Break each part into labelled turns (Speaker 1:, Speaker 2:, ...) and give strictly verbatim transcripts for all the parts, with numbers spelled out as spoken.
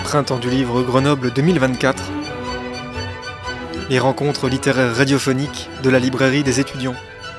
Speaker 1: Printemps du livre Grenoble deux mille vingt-quatre. Les rencontres littéraires radiophoniques de la librairie des étudiants.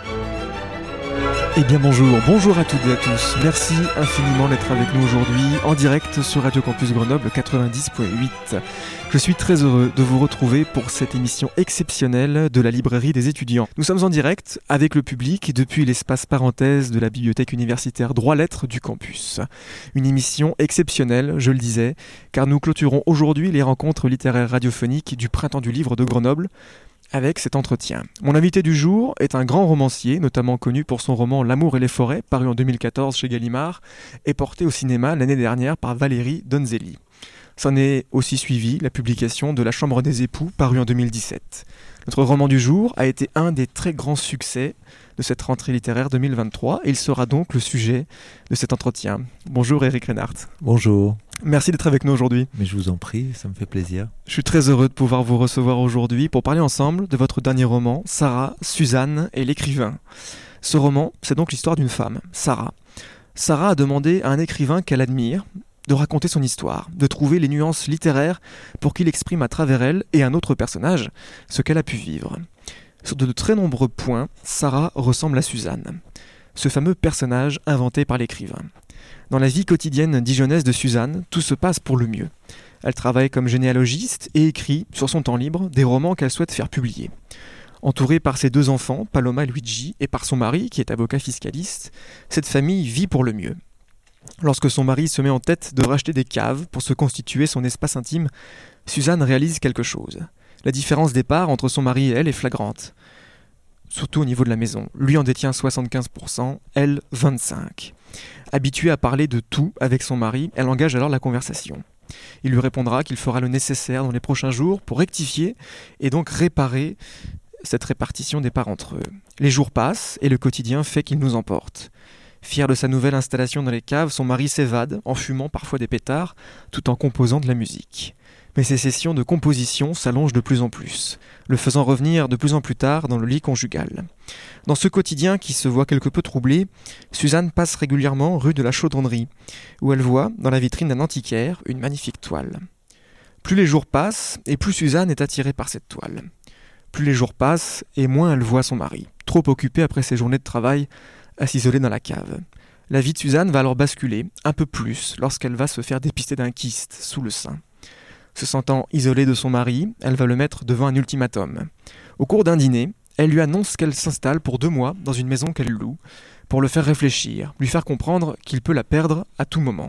Speaker 2: Eh bien bonjour, bonjour à toutes et à tous. Merci infiniment d'être avec nous aujourd'hui en direct sur Radio Campus Grenoble quatre-vingt-dix point huit. Je suis très heureux de vous retrouver pour cette émission exceptionnelle de la librairie des étudiants. Nous sommes en direct avec le public depuis l'espace parenthèse de la bibliothèque universitaire Droit-Lettres du campus. Une émission exceptionnelle, je le disais, car nous clôturons aujourd'hui les rencontres littéraires radiophoniques du Printemps du livre de Grenoble avec cet entretien. Mon invité du jour est un grand romancier, notamment connu pour son roman L'amour et les forêts, paru en deux mille quatorze chez Gallimard, et porté au cinéma l'année dernière par Valérie Donzelli. S'en est aussi suivi la publication de La Chambre des époux, paru en deux mille dix-sept. Notre roman du jour a été un des très grands succès de cette rentrée littéraire deux mille vingt-trois, et il sera donc le sujet de cet entretien. Bonjour Éric Reinhardt.
Speaker 3: Bonjour.
Speaker 2: Merci d'être avec nous aujourd'hui.
Speaker 3: Mais je vous en prie, ça me fait plaisir.
Speaker 2: Je suis très heureux de pouvoir vous recevoir aujourd'hui pour parler ensemble de votre dernier roman, Sarah, Suzanne et l'écrivain. Ce roman, c'est donc l'histoire d'une femme, Sarah. Sarah a demandé à un écrivain qu'elle admire de raconter son histoire, de trouver les nuances littéraires pour qu'il exprime à travers elle et un autre personnage ce qu'elle a pu vivre. Sur de très nombreux points, Sarah ressemble à Suzanne, ce fameux personnage inventé par l'écrivain. Dans la vie quotidienne dijonnaise de Suzanne, tout se passe pour le mieux. Elle travaille comme généalogiste et écrit, sur son temps libre, des romans qu'elle souhaite faire publier. Entourée par ses deux enfants, Paloma et Luigi, et par son mari, qui est avocat fiscaliste, cette famille vit pour le mieux. Lorsque son mari se met en tête de racheter des caves pour se constituer son espace intime, Suzanne réalise quelque chose. La différence des parts entre son mari et elle est flagrante. Surtout au niveau de la maison. Lui en détient soixante-quinze pour cent, elle vingt-cinq pour cent. Habituée à parler de tout avec son mari, elle engage alors la conversation. Il lui répondra qu'il fera le nécessaire dans les prochains jours pour rectifier et donc réparer cette répartition des parts entre eux. Les jours passent et le quotidien fait qu'il nous emporte. Fier de sa nouvelle installation dans les caves, son mari s'évade en fumant parfois des pétards tout en composant de la musique. Mais ces sessions de composition s'allongent de plus en plus, le faisant revenir de plus en plus tard dans le lit conjugal. Dans ce quotidien qui se voit quelque peu troublé, Suzanne passe régulièrement rue de la Chaudronnerie, où elle voit, dans la vitrine d'un antiquaire, une magnifique toile. Plus les jours passent, et plus Suzanne est attirée par cette toile. Plus les jours passent, et moins elle voit son mari, trop occupé après ses journées de travail à s'isoler dans la cave. La vie de Suzanne va alors basculer, un peu plus, lorsqu'elle va se faire dépister d'un kyste sous le sein. Se sentant isolée de son mari, elle va le mettre devant un ultimatum. Au cours d'un dîner, elle lui annonce qu'elle s'installe pour deux mois dans une maison qu'elle loue, pour le faire réfléchir, lui faire comprendre qu'il peut la perdre à tout moment.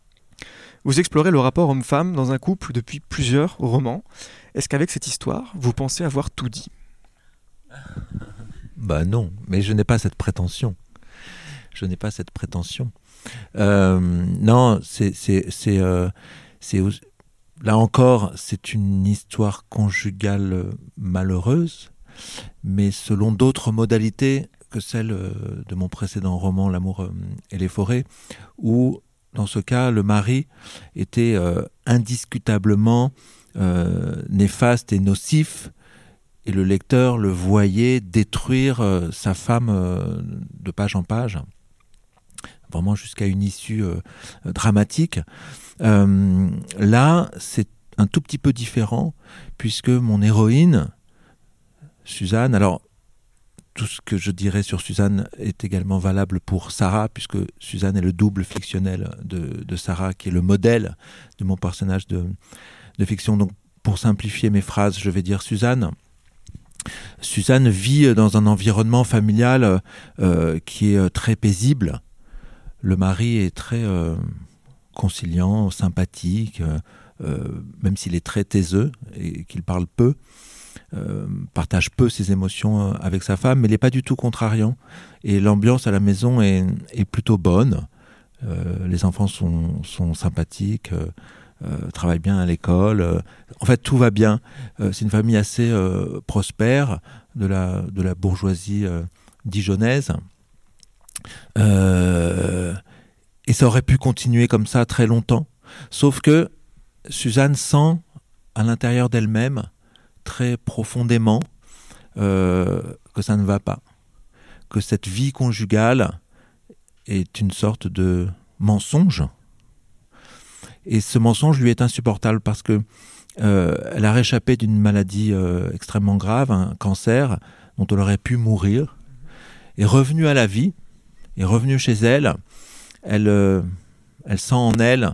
Speaker 2: Vous explorez le rapport homme-femme dans un couple depuis plusieurs romans. Est-ce qu'avec cette histoire, vous pensez avoir tout dit ?
Speaker 3: Bah non, mais je n'ai pas cette prétention. Je n'ai pas cette prétention. Euh, non, c'est... c'est, c'est, euh, c'est Là encore, c'est une histoire conjugale malheureuse, mais selon d'autres modalités que celles de mon précédent roman, L'amour et les forêts, où, dans ce cas, le mari était euh, indiscutablement euh, néfaste et nocif, et le lecteur le voyait détruire euh, sa femme euh, de page en page, vraiment jusqu'à une issue euh, dramatique. Euh, là, c'est un tout petit peu différent, puisque mon héroïne, Suzanne, alors tout ce que je dirais sur Suzanne est également valable pour Sarah, puisque Suzanne est le double fictionnel de, de Sarah, qui est le modèle de mon personnage de, de fiction. Donc, pour simplifier mes phrases, je vais dire Suzanne. Suzanne vit dans un environnement familial euh, qui est très paisible. Le mari est très... Euh, conciliant, sympathique, euh, euh, même s'il est très taiseux et qu'il parle peu, euh, partage peu ses émotions avec sa femme, mais il n'est pas du tout contrariant. Et l'ambiance à la maison est, est plutôt bonne. Euh, les enfants sont, sont sympathiques, euh, euh, travaillent bien à l'école. Euh, en fait, tout va bien. Euh, c'est une famille assez euh, prospère de la, de la bourgeoisie euh, dijonnaise. Euh, Et ça aurait pu continuer comme ça très longtemps. Sauf que Suzanne sent à l'intérieur d'elle-même, très profondément, euh, que ça ne va pas. Que cette vie conjugale est une sorte de mensonge Et ce mensonge lui est insupportable parce que euh, elle a réchappé d'une maladie euh, extrêmement grave, un cancer dont elle aurait pu mourir, est revenue à la vie, est revenue chez elle. Elle, euh, elle sent en elle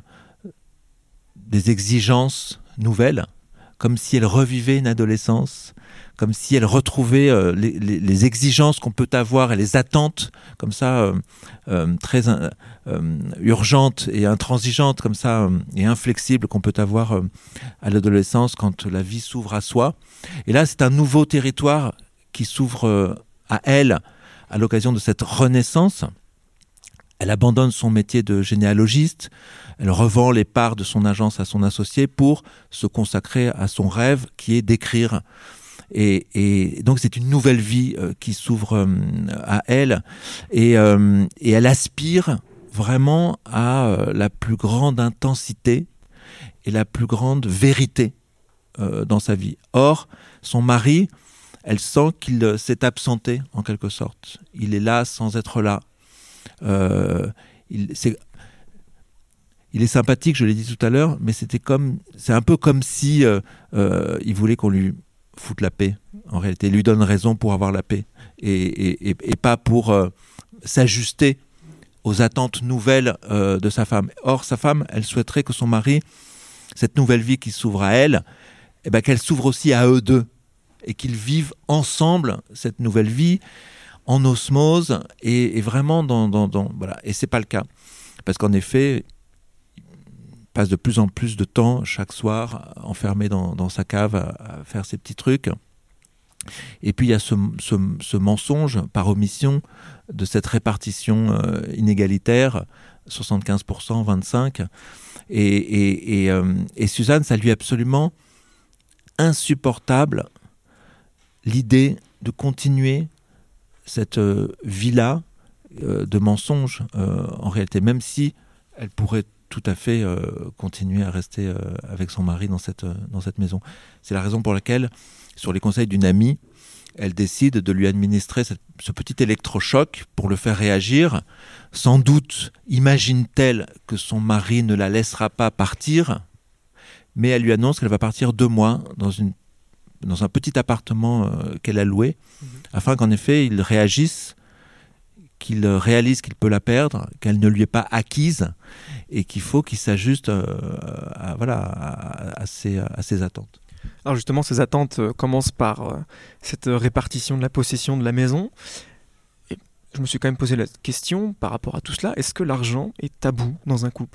Speaker 3: des exigences nouvelles, comme si elle revivait une adolescence, comme si elle retrouvait euh, les, les, les exigences qu'on peut avoir et les attentes comme ça euh, euh, très euh, euh, urgentes et intransigeantes comme ça euh, et inflexibles qu'on peut avoir euh, à l'adolescence quand la vie s'ouvre à soi. Et là, c'est un nouveau territoire qui s'ouvre euh, à elle à l'occasion de cette renaissance. Elle abandonne son métier de généalogiste, elle revend les parts de son agence à son associé pour se consacrer à son rêve qui est d'écrire. Et, et donc c'est une nouvelle vie euh, qui s'ouvre euh, à elle et, euh, et elle aspire vraiment à euh, la plus grande intensité et la plus grande vérité euh, dans sa vie. Or, son mari, elle sent qu'il euh, s'est absenté en quelque sorte. Il est là sans être là. Euh, il, c'est, il est sympathique, je l'ai dit tout à l'heure, mais c'était comme, c'est un peu comme si euh, euh, il voulait qu'on lui foute la paix. En réalité, il lui donne raison pour avoir la paix et, et, et, et pas pour euh, s'ajuster aux attentes nouvelles euh, de sa femme. Or, sa femme, elle souhaiterait que son mari, cette nouvelle vie qui s'ouvre à elle, eh ben, qu'elle s'ouvre aussi à eux deux et qu'ils vivent ensemble cette nouvelle vie en osmose et, et vraiment dans, dans, dans voilà. Et c'est pas le cas parce qu'en effet, passe de plus en plus de temps chaque soir enfermé dans, dans sa cave à, à faire ses petits trucs. Et puis il y a ce, ce, ce mensonge par omission de cette répartition euh, inégalitaire, soixante-quinze pour cent, vingt-cinq pour cent. Et, et, et, euh, et Suzanne, ça lui est absolument insupportable l'idée de continuer cette euh, vie-là euh, de mensonge euh, en réalité, même si elle pourrait tout à fait euh, continuer à rester euh, avec son mari dans cette, euh, dans cette maison. C'est la raison pour laquelle, sur les conseils d'une amie, elle décide de lui administrer cette, ce petit électrochoc pour le faire réagir. Sans doute imagine-t-elle que son mari ne la laissera pas partir, mais elle lui annonce qu'elle va partir deux mois dans, une, dans un petit appartement euh, qu'elle a loué, mmh. afin qu'en effet, il réagisse, qu'il réalise qu'il peut la perdre, qu'elle ne lui est pas acquise et qu'il faut qu'il s'ajuste euh, à, voilà, à, à, ses, à ses attentes.
Speaker 2: Alors justement, ces attentes euh, commencent par euh, cette répartition de la possession de la maison. Et je me suis quand même posé la question par rapport à tout cela, est-ce que l'argent est tabou dans un couple ?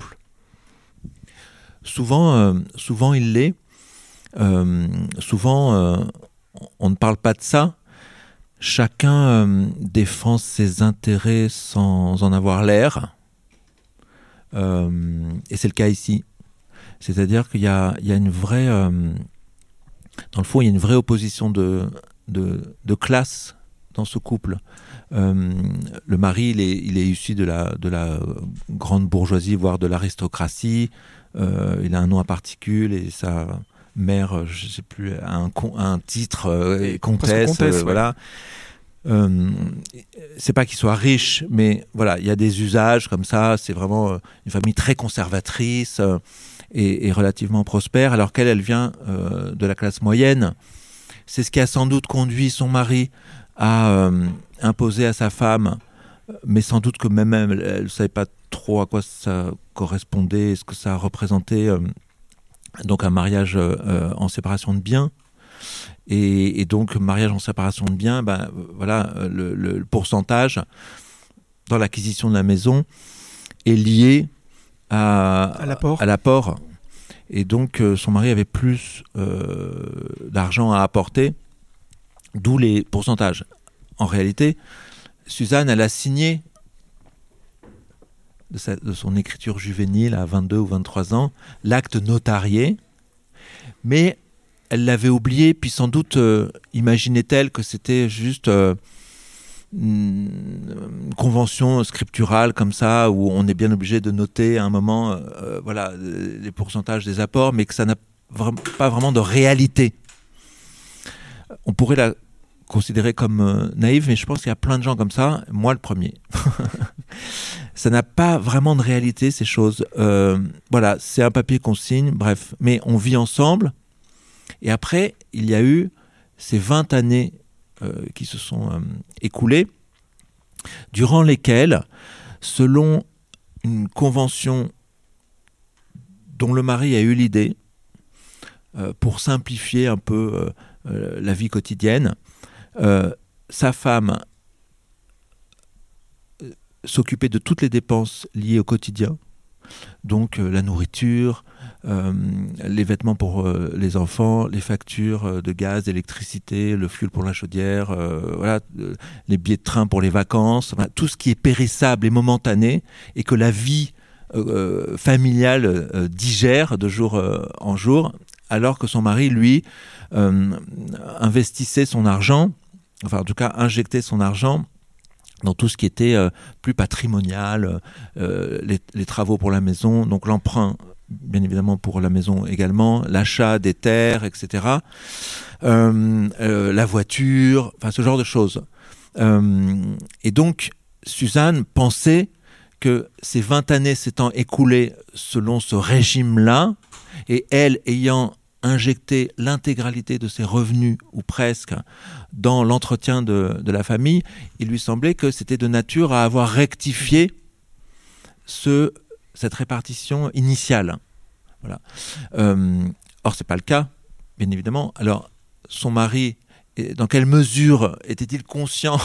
Speaker 3: Souvent, euh, souvent il l'est. Euh, souvent, euh, on ne parle pas de ça. Chacun euh, défend ses intérêts sans en avoir l'air. Euh, et c'est le cas ici. C'est-à-dire qu'il y a, il y a une vraie... Euh, dans le fond, il y a une vraie opposition de, de, de classe dans ce couple. Euh, le mari, il est, il est issu de la, de la grande bourgeoisie, voire de l'aristocratie. Euh, il a un nom à particules et sa... mère, je ne sais plus, un, un titre, euh, comtesse, comtesse euh, ouais. voilà. Euh, c'est pas qu'il soit riche, mais voilà, il y a des usages comme ça. C'est vraiment euh, une famille très conservatrice euh, et, et relativement prospère, alors qu'elle, elle vient euh, de la classe moyenne. C'est ce qui a sans doute conduit son mari à euh, imposer à sa femme, mais sans doute que même elle ne savait pas trop à quoi ça correspondait, ce que ça représentait. Euh, donc un mariage euh, en séparation de biens et, et donc mariage en séparation de biens, ben voilà, le, le pourcentage dans l'acquisition de la maison est lié à,
Speaker 2: à l'apport.
Speaker 3: à l'apport et donc euh, son mari avait plus euh, d'argent à apporter, d'où les pourcentages. En réalité, Suzanne, elle a signé De, sa, de son écriture juvénile à vingt-deux ou vingt-trois ans, l'acte notarié, mais elle l'avait oublié, puis sans doute euh, imaginait-elle que c'était juste euh, une convention scripturale comme ça, où on est bien obligé de noter à un moment euh, voilà, les pourcentages des apports, mais que ça n'a vra- pas vraiment de réalité. On pourrait la considérée comme euh, naïve, mais je pense qu'il y a plein de gens comme ça, moi le premier. ça n'a pas vraiment de réalité, ces choses. Euh, voilà, c'est un papier qu'on signe, bref. Mais on vit ensemble. Et après, il y a eu ces vingt années euh, qui se sont euh, écoulées, durant lesquelles, selon une convention dont le mari a eu l'idée, euh, pour simplifier un peu euh, euh, la vie quotidienne, euh, sa femme euh, s'occupait de toutes les dépenses liées au quotidien, donc euh, la nourriture, euh, les vêtements pour euh, les enfants, les factures euh, de gaz, d'électricité, le fioul pour la chaudière, euh, voilà, euh, les billets de train pour les vacances, voilà, tout ce qui est périssable et momentané, et que la vie euh, familiale euh, digère de jour euh, en jour, alors que son mari, lui, euh, investissait son argent, enfin en tout cas injectait son argent dans tout ce qui était euh, plus patrimonial, euh, les, les travaux pour la maison, donc l'emprunt, bien évidemment pour la maison également, l'achat des terres, et cetera. Euh, euh, la voiture, enfin ce genre de choses. Euh, et donc, Suzanne pensait que ces vingt années s'étant écoulées selon ce régime-là, et elle ayant injecté l'intégralité de ses revenus, ou presque, dans l'entretien de, de la famille, il lui semblait que c'était de nature à avoir rectifié ce, cette répartition initiale. Voilà. Euh, or, ce n'est pas le cas, bien évidemment. Alors, son mari, dans quelle mesure était-il conscient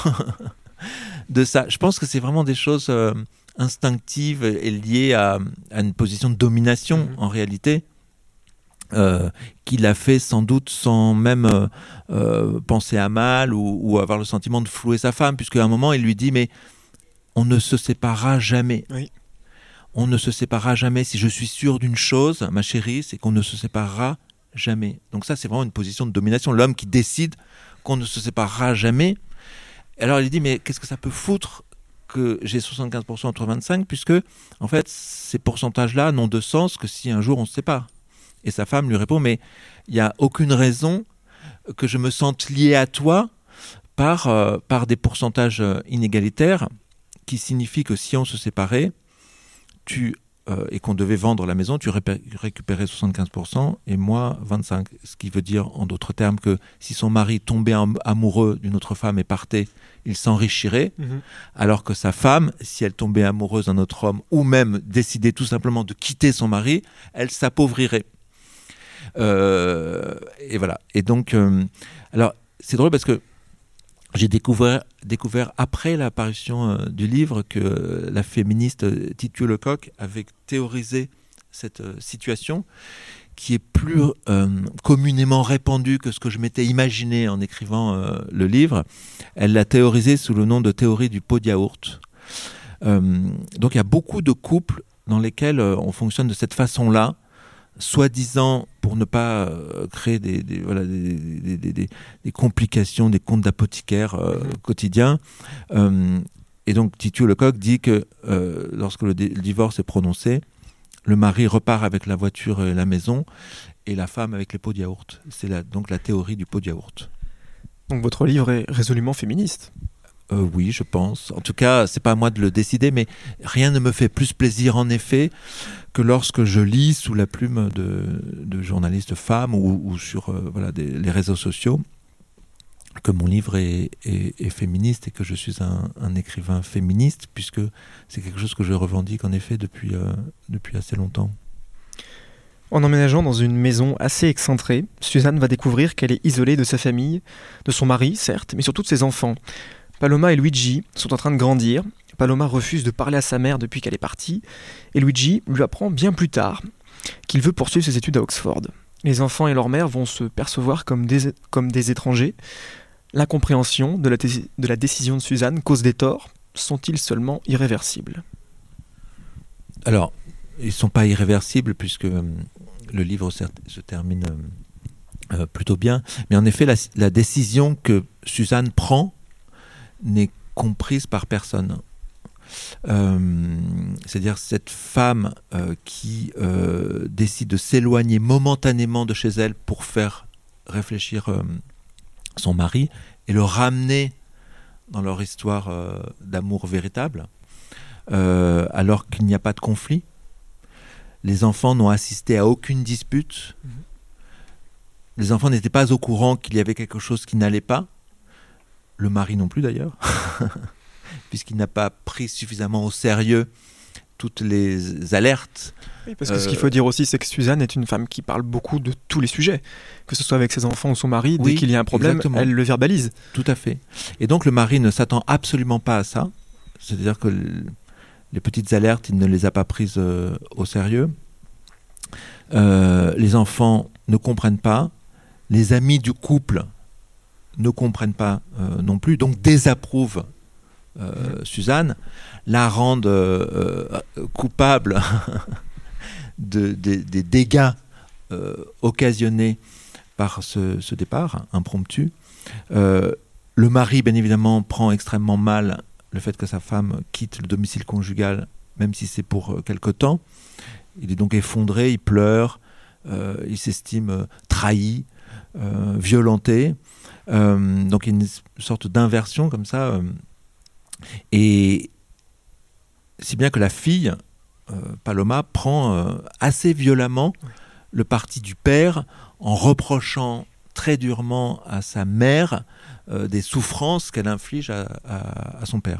Speaker 3: de ça? Je pense que c'est vraiment des choses euh, instinctives et liées à, à une position de domination, mmh. en réalité. Euh, qu'il a fait sans doute sans même euh, euh, penser à mal ou, ou avoir le sentiment de flouer sa femme, puisqu'à un moment il lui dit mais on ne se séparera jamais.
Speaker 1: Oui.
Speaker 3: On ne se séparera jamais. Si je suis sûr d'une chose, ma chérie, c'est qu'on ne se séparera jamais. Donc ça, c'est vraiment une position de domination. L'homme qui décide qu'on ne se séparera jamais. Alors il dit mais qu'est-ce que ça peut foutre que j'ai soixante-quinze pour cent entre vingt-cinq, puisque en fait ces pourcentages-là n'ont de sens que si un jour on se sépare. Et sa femme lui répond, mais il n'y a aucune raison que je me sente lié à toi par, euh, par des pourcentages inégalitaires, qui signifient que si on se séparait, tu, euh, et qu'on devait vendre la maison, tu répé- récupérais soixante-quinze pour cent et moi vingt-cinq pour cent. Ce qui veut dire, en d'autres termes, que si son mari tombait am- amoureux d'une autre femme et partait, il s'enrichirait, mmh. alors que sa femme, si elle tombait amoureuse d'un autre homme, ou même décidait tout simplement de quitter son mari, elle s'appauvrirait. Euh, et voilà. Et donc, euh, alors, c'est drôle parce que j'ai découvert, découvert après l'apparition euh, du livre que euh, la féministe euh, Titu Lecoq avait théorisé cette euh, situation qui est plus euh, communément répandue que ce que je m'étais imaginé en écrivant euh, le livre. Elle l'a théorisé sous le nom de théorie du pot de yaourt. Euh, donc, il y a beaucoup de couples dans lesquels euh, on fonctionne de cette façon-là, soi-disant pour ne pas euh, créer des, des, voilà, des, des, des, des, des complications, des comptes d'apothicaire euh, mmh. quotidiens. Euh, et donc Titu Lecoq dit que euh, lorsque le, dé- le divorce est prononcé, le mari repart avec la voiture et la maison, et la femme avec les pots de yaourt. C'est la, donc la théorie du pot de yaourt.
Speaker 2: Donc votre livre est résolument féministe.
Speaker 3: Euh, oui, je pense. En tout cas, c'est pas à moi de le décider, mais rien ne me fait plus plaisir, en effet, que lorsque je lis sous la plume de, de journalistes femmes ou, ou sur euh, voilà, des, les réseaux sociaux que mon livre est, est, est féministe et que je suis un, un écrivain féministe, puisque c'est quelque chose que je revendique, en effet, depuis, euh, depuis assez longtemps.
Speaker 2: En emménageant dans une maison assez excentrée, Suzanne va découvrir qu'elle est isolée de sa famille, de son mari, certes, mais surtout de ses enfants. Paloma et Luigi sont en train de grandir. Paloma refuse de parler à sa mère depuis qu'elle est partie, et Luigi lui apprend bien plus tard qu'il veut poursuivre ses études à Oxford. Les enfants et leur mère vont se percevoir comme des, comme des étrangers. L'incompréhension de la, t- de la décision de Suzanne cause des torts. Sont-ils seulement irréversibles ?
Speaker 3: Alors, ils ne sont pas irréversibles, puisque euh, le livre se, se termine euh, euh, plutôt bien. Mais en effet, la, la décision que Suzanne prend n'est comprise par personne. Euh, c'est-à-dire cette femme euh, qui euh, décide de s'éloigner momentanément de chez elle pour faire réfléchir euh, son mari et le ramener dans leur histoire euh, d'amour véritable. euh, alors qu'il n'y a pas de conflit. Les enfants n'ont assisté à aucune dispute. Mmh. Les enfants n'étaient pas au courant qu'il y avait quelque chose qui n'allait pas. Le mari non plus d'ailleurs, puisqu'il n'a pas pris suffisamment au sérieux toutes les alertes.
Speaker 2: Oui, parce que euh... ce qu'il faut dire aussi, c'est que Suzanne est une femme qui parle beaucoup de tous les sujets. Que ce soit avec ses enfants ou son mari, oui, dès qu'il y a un problème, exactement. Elle le verbalise.
Speaker 3: Tout à fait. Et donc le mari ne s'attend absolument pas à ça. C'est-à-dire que les petites alertes, il ne les a pas prises euh, au sérieux. Euh, les enfants ne comprennent pas. Les amis du couple ne comprennent pas euh, non plus, donc désapprouvent euh, Suzanne, la rendent euh, euh, coupable de, de, des dégâts euh, occasionnés par ce, ce départ impromptu. Euh, le mari, bien évidemment, prend extrêmement mal le fait que sa femme quitte le domicile conjugal, même si c'est pour quelque temps. Il est donc effondré, il pleure, euh, il s'estime euh, trahi, euh, violenté. Euh, donc il y a une sorte d'inversion comme ça. Euh, et si bien que la fille, euh, Paloma, prend euh, assez violemment le parti du père en reprochant très durement à sa mère euh, des souffrances qu'elle inflige à, à, à son père.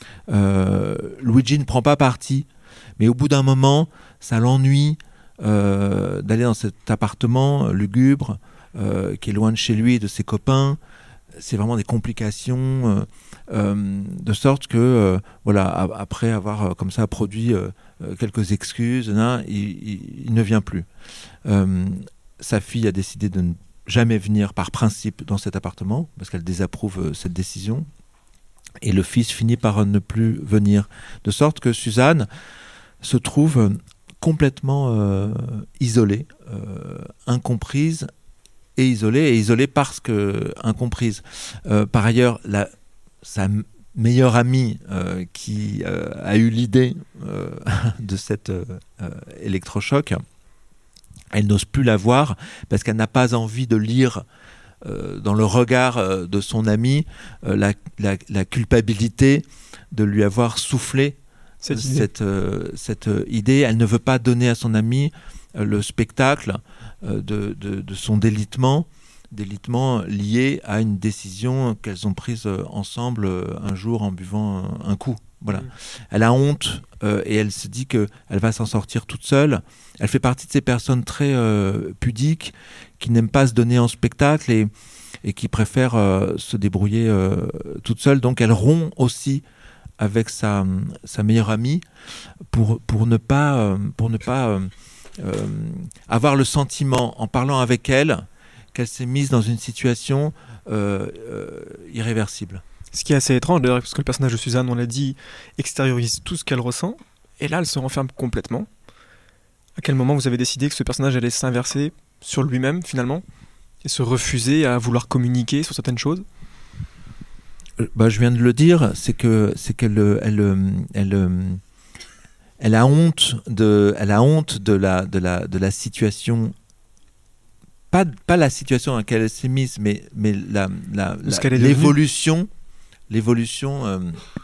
Speaker 3: Euh, Luigi ne prend pas parti, mais au bout d'un moment, ça l'ennuie euh, d'aller dans cet appartement lugubre euh, qui est loin de chez lui et de ses copains. C'est vraiment des complications, euh, euh, de sorte que, euh, voilà, a- après avoir euh, comme ça produit euh, quelques excuses, hein, il, il, il ne vient plus. Euh, sa fille a décidé de ne jamais venir par principe dans cet appartement, parce qu'elle désapprouve euh, cette décision. Et le fils finit par ne plus venir. De sorte que Suzanne se trouve complètement euh, isolée, euh, incomprise et isolée, et isolée parce que incomprise. Euh, par ailleurs, la, sa meilleure amie euh, qui euh, a eu l'idée euh, de cet euh, électrochoc, elle n'ose plus la voir parce qu'elle n'a pas envie de lire euh, dans le regard euh, de son ami euh, la, la, la culpabilité de lui avoir soufflé cette, idée. Cette, euh, cette euh, idée. Elle ne veut pas donner à son ami euh, le spectacle euh, de, de, de son délitement, délitement lié à une décision qu'elles ont prise euh, ensemble euh, un jour en buvant un, un coup. Voilà. Mmh. Elle a honte euh, et elle se dit qu'elle va s'en sortir toute seule. Elle fait partie de ces personnes très euh, pudiques qui n'aiment pas se donner en spectacle et, et qui préfèrent euh, se débrouiller euh, toute seule. Donc elle rompt aussi avec sa, sa meilleure amie pour, pour ne pas, euh, pour ne pas euh, euh, avoir le sentiment, en parlant avec elle, qu'elle s'est mise dans une situation euh, euh, irréversible.
Speaker 2: Ce qui est assez étrange d'ailleurs, parce que le personnage de Suzanne, on l'a dit, extériorise tout ce qu'elle ressent, et là elle se renferme complètement. À quel moment vous avez décidé que ce personnage allait s'inverser sur lui-même finalement, et se refuser à vouloir communiquer sur certaines choses ?
Speaker 3: Bah, je viens de le dire, c'est que c'est qu'elle elle, elle, elle, elle a honte de, elle a honte de la de la de la situation. Pas, pas la situation dans laquelle elle s'est mise, mais, mais la, la, la, l'évolution, l'évolution euh,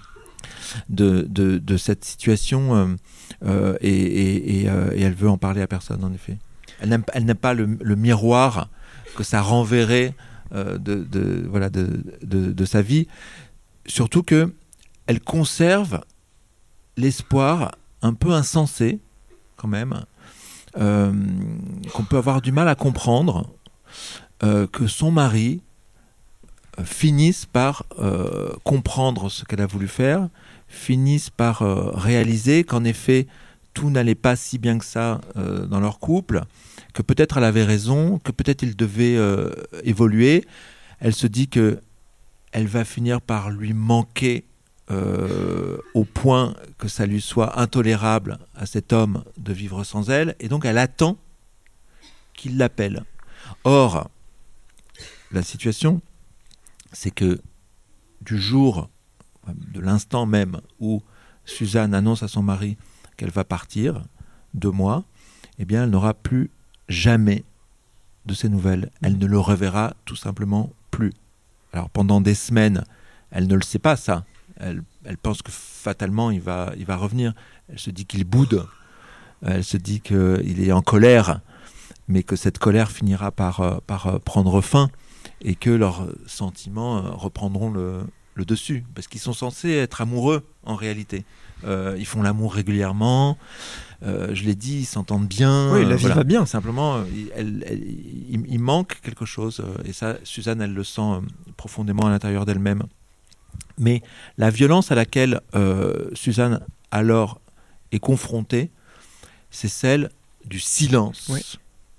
Speaker 3: de, de, de cette situation euh, euh, et, et, et, euh, et elle veut en parler à personne, en effet. Elle n'aime, elle n'aime pas le, le miroir que ça renverrait euh, de, de, voilà, de, de, de sa vie. Surtout qu'elle conserve l'espoir un peu insensé, quand même, Euh, qu'on peut avoir du mal à comprendre, euh, que son mari euh, finisse par euh, comprendre ce qu'elle a voulu faire, finisse par euh, réaliser qu'en effet tout n'allait pas si bien que ça euh, dans leur couple, que peut-être elle avait raison, que peut-être il devait euh, évoluer. Elle se dit que elle va finir par lui manquer Euh, au point que ça lui soit intolérable à cet homme de vivre sans elle, et donc elle attend qu'il l'appelle. Or, la situation, c'est que du jour, de l'instant même où Suzanne annonce à son mari qu'elle va partir, deux mois, eh bien elle n'aura plus jamais de ses nouvelles. Elle ne le reverra tout simplement plus. Alors pendant des semaines, elle ne le sait pas ça. Elle, elle pense que fatalement il va, il va revenir. Elle se dit qu'il boude, elle se dit qu'il est en colère, mais que cette colère finira par, par prendre fin et que leurs sentiments reprendront le, le dessus, parce qu'ils sont censés être amoureux en réalité. Euh, ils font l'amour régulièrement, euh, je l'ai dit, ils s'entendent bien.
Speaker 2: Oui, la vie
Speaker 3: voilà.
Speaker 2: va bien.
Speaker 3: Simplement, il, elle, elle, il, il manque quelque chose, et ça, Suzanne, elle le sent profondément à l'intérieur d'elle-même. Mais la violence à laquelle euh, Suzanne, alors, est confrontée, c'est celle du silence oui.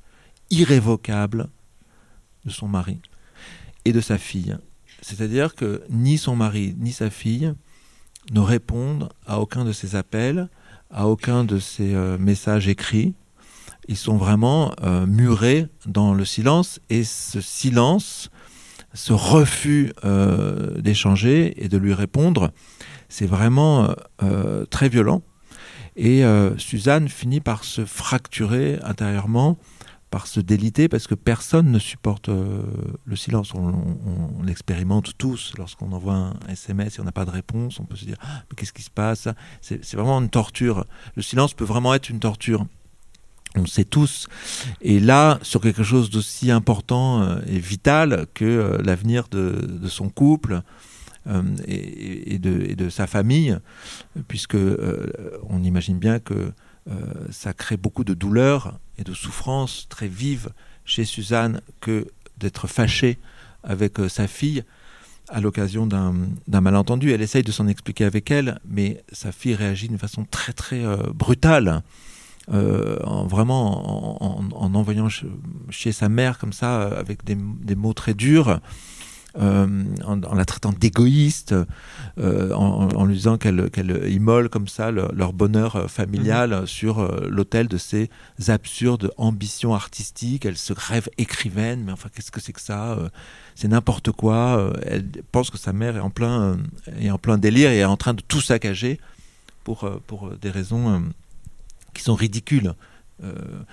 Speaker 3: irrévocable de son mari et de sa fille. C'est-à-dire que ni son mari, ni sa fille ne répondent à aucun de ses appels, à aucun de ses euh, messages écrits. Ils sont vraiment euh, murés dans le silence, et ce silence, ce refus euh, d'échanger et de lui répondre, c'est vraiment euh, très violent. Et euh, Suzanne finit par se fracturer intérieurement, par se déliter, parce que personne ne supporte euh, le silence. On, on, on l'expérimente tous lorsqu'on envoie un S M S et on n'a pas de réponse. On peut se dire ah, mais qu'est-ce qui se passe ? c'est, c'est vraiment une torture. Le silence peut vraiment être une torture. On le sait tous. Et là, sur quelque chose d'aussi important euh, et vital que euh, l'avenir de, de son couple euh, et, et, de, et de sa famille, puisque euh, on imagine bien que Euh, ça crée beaucoup de douleur et de souffrance très vive chez Suzanne que d'être fâchée avec euh, sa fille à l'occasion d'un, d'un malentendu. Elle essaye de s'en expliquer avec elle, mais sa fille réagit d'une façon très très euh, brutale, euh, en, vraiment en, en, en envoyant chez sa mère comme ça, avec des, des mots très durs. Euh, en, en la traitant d'égoïste, euh, en, en lui disant qu'elle, qu'elle immole comme ça le, leur bonheur familial mmh. sur euh, l'autel de ses absurdes ambitions artistiques. Elle se rêve écrivaine, mais enfin qu'est-ce que c'est que ça euh, c'est n'importe quoi. Euh, elle pense que sa mère est en plein, euh, est en plein délire et est en train de tout saccager pour, euh, pour des raisons euh, qui sont ridicules. Euh,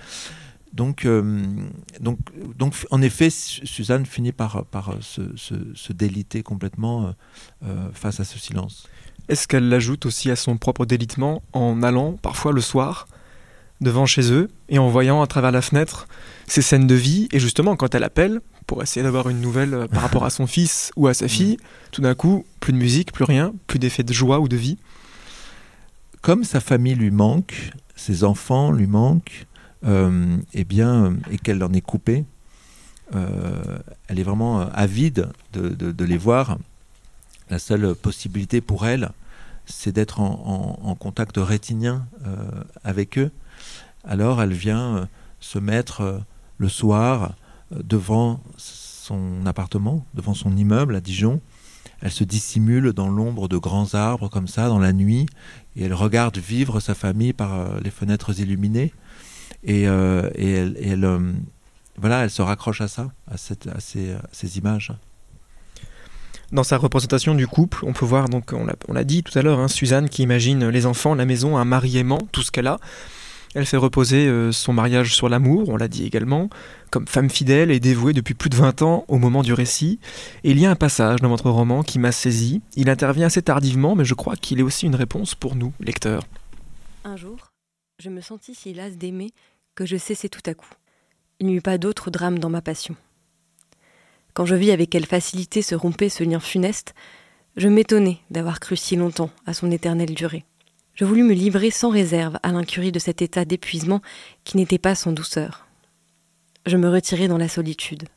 Speaker 3: Donc, euh, donc, donc, en effet, Suzanne finit par, par se, se, se déliter complètement euh, face à ce silence.
Speaker 2: Est-ce qu'elle l'ajoute aussi à son propre délitement en allant, parfois le soir, devant chez eux et en voyant à travers la fenêtre ces scènes de vie, et justement, quand elle appelle pour essayer d'avoir une nouvelle par rapport à son fils ou à sa fille, tout d'un coup, plus de musique, plus rien, plus d'effet de joie ou de vie.
Speaker 3: Comme sa famille lui manque, ses enfants lui manquent, Euh, eh bien, et qu'elle en est coupée, euh, elle est vraiment avide de, de, de les voir. La seule possibilité pour elle, c'est d'être en, en, en contact rétinien euh, avec eux. Alors elle vient euh, se mettre euh, le soir euh, devant son appartement, devant son immeuble à Dijon. Elle se dissimule dans l'ombre de grands arbres comme ça, dans la nuit, et elle regarde vivre sa famille par euh, les fenêtres illuminées. Et, euh, et, elle, et elle, euh, voilà, elle se raccroche à ça, à, cette, à, ces, à ces images.
Speaker 2: Dans sa représentation du couple, on peut voir, donc, on l'a, on l'a dit tout à l'heure, hein, Suzanne qui imagine les enfants, la maison, un mari aimant, tout ce qu'elle a. Elle fait reposer euh, son mariage sur l'amour, on l'a dit également, comme femme fidèle et dévouée depuis plus de vingt ans au moment du récit. Et il y a un passage dans votre roman qui m'a saisi. Il intervient assez tardivement, mais je crois qu'il est aussi une réponse pour nous, lecteurs.
Speaker 4: Un jour, je me sentis si lasse d'aimer que je cessai tout à coup. Il n'y eut pas d'autre drame dans ma passion. Quand je vis avec quelle facilité se rompait ce lien funeste, je m'étonnai d'avoir cru si longtemps à son éternelle durée. Je voulus me livrer sans réserve à l'incurie de cet état d'épuisement qui n'était pas sans douceur. Je me retirai dans la solitude.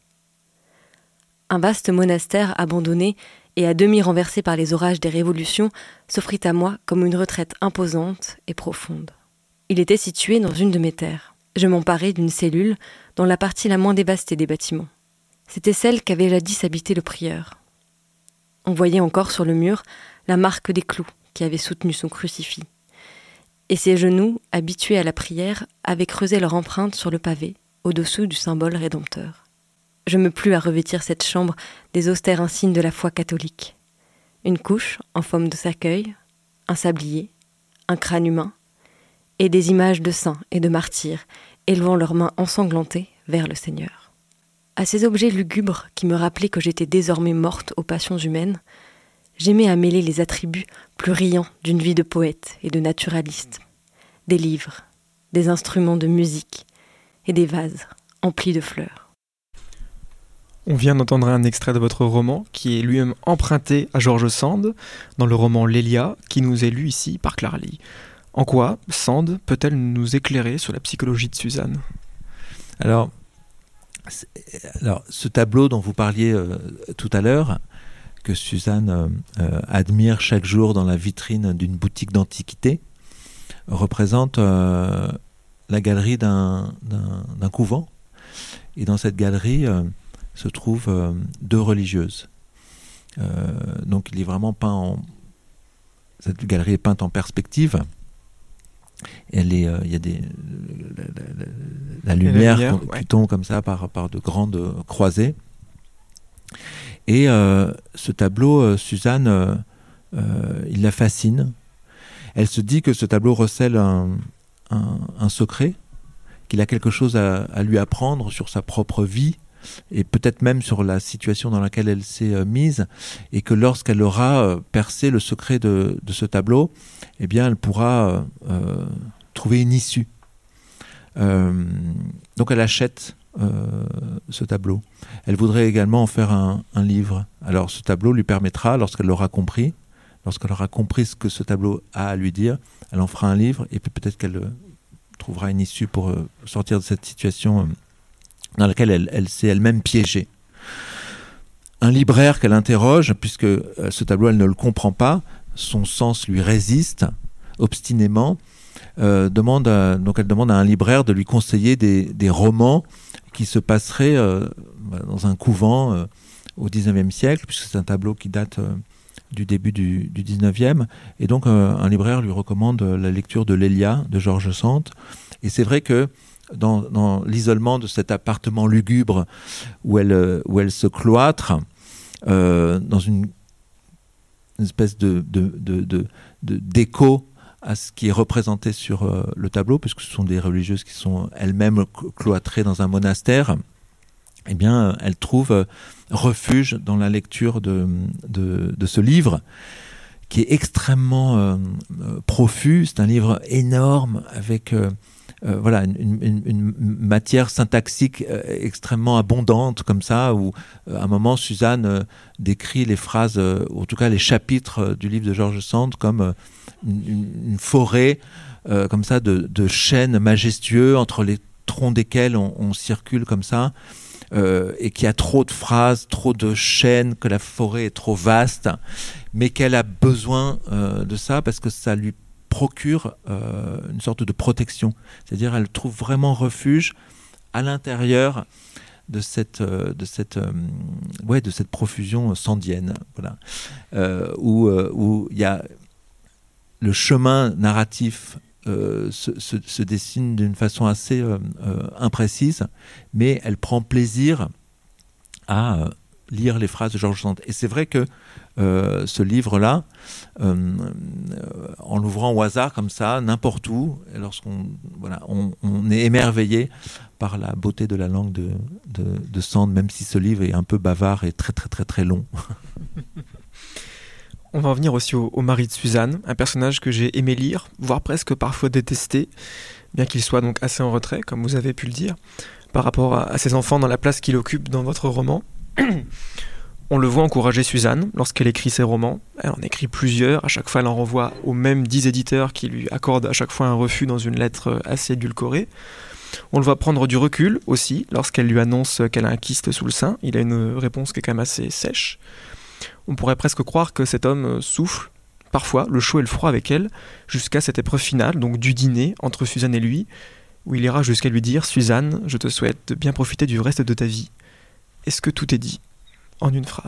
Speaker 4: Un vaste monastère abandonné et à demi renversé par les orages des révolutions s'offrit à moi comme une retraite imposante et profonde. Il était situé dans une de mes terres. Je m'emparai d'une cellule dans la partie la moins dévastée des bâtiments. C'était celle qu'avait jadis habité le prieur. On voyait encore sur le mur la marque des clous qui avaient soutenu son crucifix. Et ses genoux, habitués à la prière, avaient creusé leur empreinte sur le pavé, au-dessous du symbole rédempteur. Je me plus à revêtir cette chambre des austères insignes de la foi catholique. Une couche en forme de cercueil, un sablier, un crâne humain, et des images de saints et de martyrs élevant leurs mains ensanglantées vers le Seigneur. À ces objets lugubres qui me rappelaient que j'étais désormais morte aux passions humaines, j'aimais à mêler les attributs plus riants d'une vie de poète et de naturaliste. Des livres, des instruments de musique et des vases emplis de fleurs.
Speaker 2: On vient d'entendre un extrait de votre roman qui est lui-même emprunté à George Sand dans le roman Lélia qui nous est lu ici par Clara Lee. En quoi Sand peut-elle nous éclairer sur la psychologie de Suzanne ?
Speaker 3: Alors, alors, ce tableau dont vous parliez euh, tout à l'heure, que Suzanne euh, euh, admire chaque jour dans la vitrine d'une boutique d'antiquité, représente euh, la galerie d'un, d'un, d'un couvent. Et dans cette galerie euh, se trouvent euh, deux religieuses. Euh, donc il est vraiment peint en... Cette galerie est peinte en perspective. Elle est, euh, il y a des, la, la, la, la lumière, la lumière qui ouais. tombe comme ça par, par de grandes croisées. Et euh, ce tableau, euh, Suzanne, euh, euh, il la fascine. Elle se dit que ce tableau recèle un, un, un secret, qu'il a quelque chose à, à lui apprendre sur sa propre vie, et peut-être même sur la situation dans laquelle elle s'est euh, mise, et que lorsqu'elle aura euh, percé le secret de, de ce tableau, eh bien, elle pourra euh, euh, trouver une issue. Euh, donc elle achète euh, ce tableau. Elle voudrait également en faire un, un livre. Alors ce tableau lui permettra, lorsqu'elle l'aura compris, lorsqu'elle aura compris ce que ce tableau a à lui dire, elle en fera un livre, et puis peut-être qu'elle euh, trouvera une issue pour euh, sortir de cette situation euh, dans laquelle elle, elle s'est elle-même piégée. Un libraire qu'elle interroge, puisque euh, ce tableau, elle ne le comprend pas, son sens lui résiste obstinément, euh, demande à, donc elle demande à un libraire de lui conseiller des, des romans qui se passeraient euh, dans un couvent euh, au dix-neuvième siècle, puisque c'est un tableau qui date euh, du début du, du dix-neuvième, et donc euh, un libraire lui recommande la lecture de Lélia de George Sand. Et c'est vrai que dans, dans l'isolement de cet appartement lugubre où elle, où elle se cloître, euh, dans une une espèce de, de, de, de, de, d'écho à ce qui est représenté sur euh, le tableau, puisque ce sont des religieuses qui sont elles-mêmes cloîtrées dans un monastère, eh bien, elle trouve euh, refuge dans la lecture de, de, de ce livre, qui est extrêmement euh, profus. C'est un livre énorme, avec euh, euh, voilà, une, une, une matière syntaxique euh, extrêmement abondante, comme ça, où euh, à un moment, Suzanne euh, décrit les phrases, euh, ou en tout cas les chapitres euh, du livre de George Sand, comme euh, une, une forêt, euh, comme ça, de, de chênes majestueux, entre les troncs desquels on, on circule comme ça, euh, et qu'il y a trop de phrases, trop de chênes, que la forêt est trop vaste, mais qu'elle a besoin euh, de ça, parce que ça lui procure euh, une sorte de protection. C'est-à-dire elle trouve vraiment refuge à l'intérieur de cette, euh, de cette, euh, ouais, de cette profusion sandienne, voilà, euh, où euh, où il y a le chemin narratif euh, se, se, se dessine d'une façon assez euh, euh, imprécise, mais elle prend plaisir à euh, lire les phrases de George Sand. Et c'est vrai que euh, ce livre-là, euh, euh, en l'ouvrant au hasard comme ça, n'importe où, lorsqu'on voilà, on, on est émerveillé par la beauté de la langue de, de, de Sand, même si ce livre est un peu bavard et très très très très long.
Speaker 2: On va en venir aussi au, au mari de Suzanne, un personnage que j'ai aimé lire, voire presque parfois détesté, bien qu'il soit donc assez en retrait, comme vous avez pu le dire, par rapport à, à ses enfants dans la place qu'il occupe dans votre roman. On le voit encourager Suzanne lorsqu'elle écrit ses romans. Elle en écrit plusieurs, à chaque fois elle en renvoie aux mêmes dix éditeurs qui lui accordent à chaque fois un refus dans une lettre assez édulcorée. On le voit prendre du recul aussi lorsqu'elle lui annonce qu'elle a un kyste sous le sein. Il a une réponse qui est quand même assez sèche. On pourrait presque croire que cet homme souffle parfois le chaud et le froid avec elle jusqu'à cette épreuve finale, donc du dîner entre Suzanne et lui, où il ira jusqu'à lui dire « Suzanne, je te souhaite de bien profiter du reste de ta vie ». Est-ce que tout est dit en une phrase ?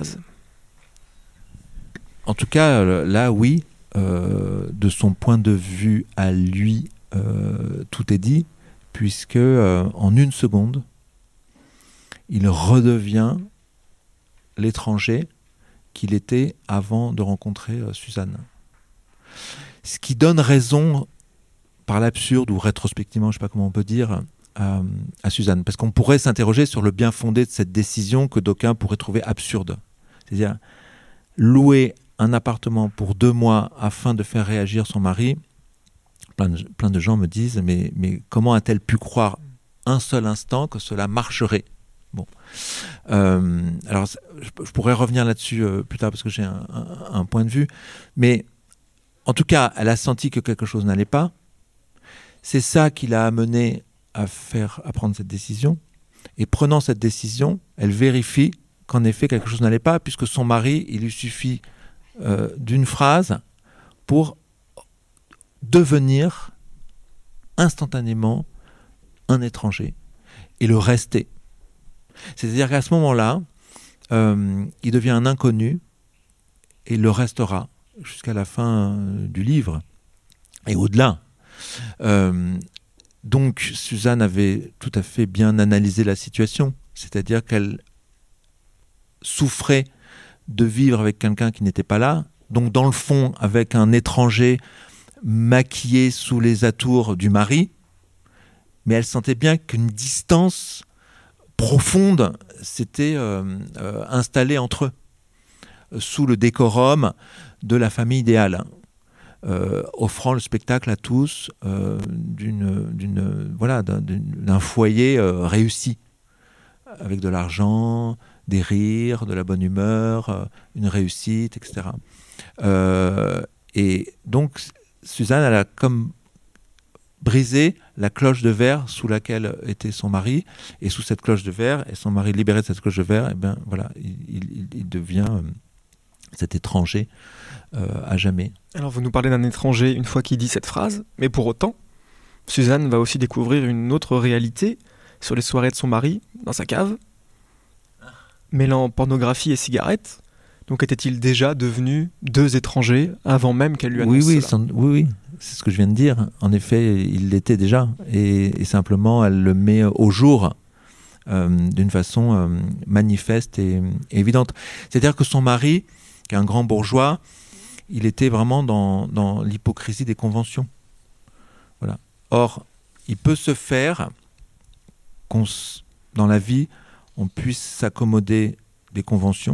Speaker 3: En tout cas, là, oui, euh, de son point de vue à lui, euh, tout est dit, puisque euh, en une seconde, il redevient l'étranger qu'il était avant de rencontrer euh, Suzanne. Ce qui donne raison, par l'absurde ou rétrospectivement, je ne sais pas comment on peut dire, À, à Suzanne, parce qu'on pourrait s'interroger sur le bien fondé de cette décision que d'aucuns pourraient trouver absurde. C'est-à-dire louer un appartement pour deux mois afin de faire réagir son mari, plein de, plein de gens me disent mais, mais comment a-t-elle pu croire un seul instant que cela marcherait ? Bon. Euh, alors, je, je pourrais revenir là-dessus euh, plus tard parce que j'ai un, un, un point de vue. Mais en tout cas, elle a senti que quelque chose n'allait pas. C'est ça qui l'a amenée à, faire, à prendre cette décision. Et prenant cette décision, elle vérifie qu'en effet, quelque chose n'allait pas, puisque son mari, il lui suffit euh, d'une phrase pour devenir instantanément un étranger et le rester. C'est-à-dire qu'à ce moment-là, euh, il devient un inconnu et il le restera jusqu'à la fin euh, du livre et au-delà. Euh, donc Suzanne avait tout à fait bien analysé la situation, c'est-à-dire qu'elle souffrait de vivre avec quelqu'un qui n'était pas là, donc dans le fond avec un étranger maquillé sous les atours du mari, mais elle sentait bien qu'une distance profonde s'était euh, euh, installée entre eux, euh, sous le décorum de la famille idéale, euh, offrant le spectacle à tous euh, d'une, d'une, voilà, d'un, d'un foyer euh, réussi, avec de l'argent, des rires, de la bonne humeur, euh, une réussite, et cetera. Euh, et donc, Suzanne, elle a comme brisé la cloche de verre sous laquelle était son mari, et sous cette cloche de verre, et son mari libéré de cette cloche de verre, et ben voilà, il, il, il devient euh, cet étranger euh, à jamais.
Speaker 2: Alors vous nous parlez d'un étranger une fois qu'il dit cette phrase, mais pour autant, Suzanne va aussi découvrir une autre réalité sur les soirées de son mari, dans sa cave, mêlant pornographie et cigarettes. Donc était-il déjà devenu deux étrangers avant même qu'elle lui annonce
Speaker 3: oui, oui,
Speaker 2: cela ?
Speaker 3: sans, oui, oui, c'est ce que je viens de dire. En effet, il l'était déjà. Et, et simplement, elle le met au jour euh, d'une façon euh, manifeste et, et évidente. C'est-à-dire que son mari, qui est un grand bourgeois, il était vraiment dans, dans l'hypocrisie des conventions. Voilà. Or, il peut se faire qu'on, dans la vie, on puisse s'accommoder des conventions,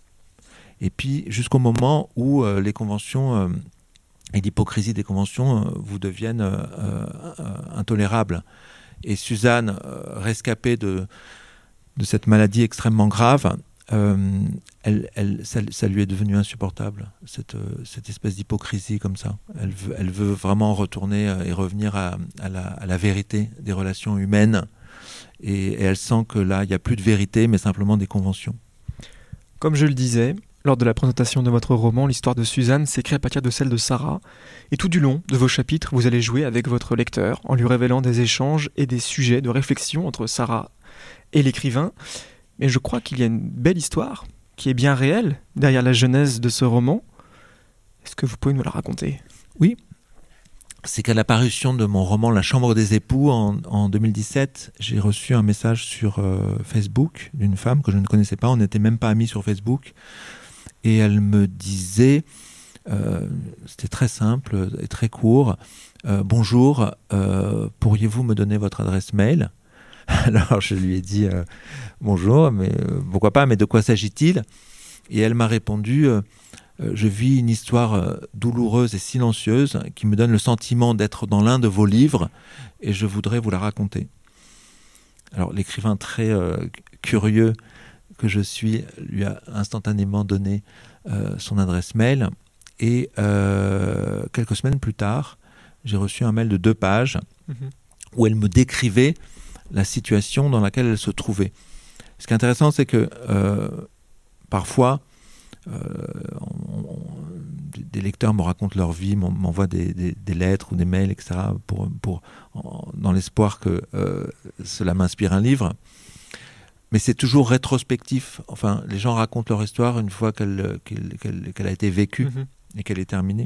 Speaker 3: et puis jusqu'au moment où euh, les conventions euh, et l'hypocrisie des conventions euh, vous deviennent euh, euh, intolérables. Et Suzanne, euh, rescapée de, de cette maladie extrêmement grave, euh, elle, elle, ça, ça lui est devenu insupportable, cette, cette espèce d'hypocrisie comme ça. Elle veut, elle veut vraiment retourner et revenir à, à, la, à la vérité des relations humaines. Et, et elle sent que là, il n'y a plus de vérité, mais simplement des conventions.
Speaker 2: Comme je le disais, lors de la présentation de votre roman, l'histoire de Suzanne s'écrit à partir de celle de Sarah. Et tout du long de vos chapitres, vous allez jouer avec votre lecteur en lui révélant des échanges et des sujets de réflexion entre Sarah et l'écrivain. Mais je crois qu'il y a une belle histoire qui est bien réelle derrière la genèse de ce roman. Est-ce que vous pouvez nous la raconter ?
Speaker 3: Oui. C'est qu'à la parution de mon roman La Chambre des époux en, en deux mille dix-sept, j'ai reçu un message sur euh, Facebook d'une femme que je ne connaissais pas, on n'était même pas amis sur Facebook, et elle me disait, euh, c'était très simple et très court, euh, « Bonjour, euh, pourriez-vous me donner votre adresse mail ?» Alors je lui ai dit euh, « Bonjour, mais euh, pourquoi pas, mais de quoi s'agit-il ?» Et elle m'a répondu euh, je vis une histoire euh, douloureuse et silencieuse qui me donne le sentiment d'être dans l'un de vos livres et je voudrais vous la raconter. » Alors l'écrivain très euh, curieux que je suis lui a instantanément donné euh, son adresse mail et euh, quelques semaines plus tard, j'ai reçu un mail de deux pages mmh. où elle me décrivait la situation dans laquelle elle se trouvait. Ce qui est intéressant, c'est que euh, parfois, Euh, on, on, des lecteurs me racontent leur vie, m'envoient des, des, des lettres ou des mails, et cetera, pour, pour, en, dans l'espoir que euh, cela m'inspire un livre. Mais c'est toujours rétrospectif. Enfin, les gens racontent leur histoire une fois qu'elle, qu'elle, qu'elle, qu'elle a été vécue mmh. et qu'elle est terminée.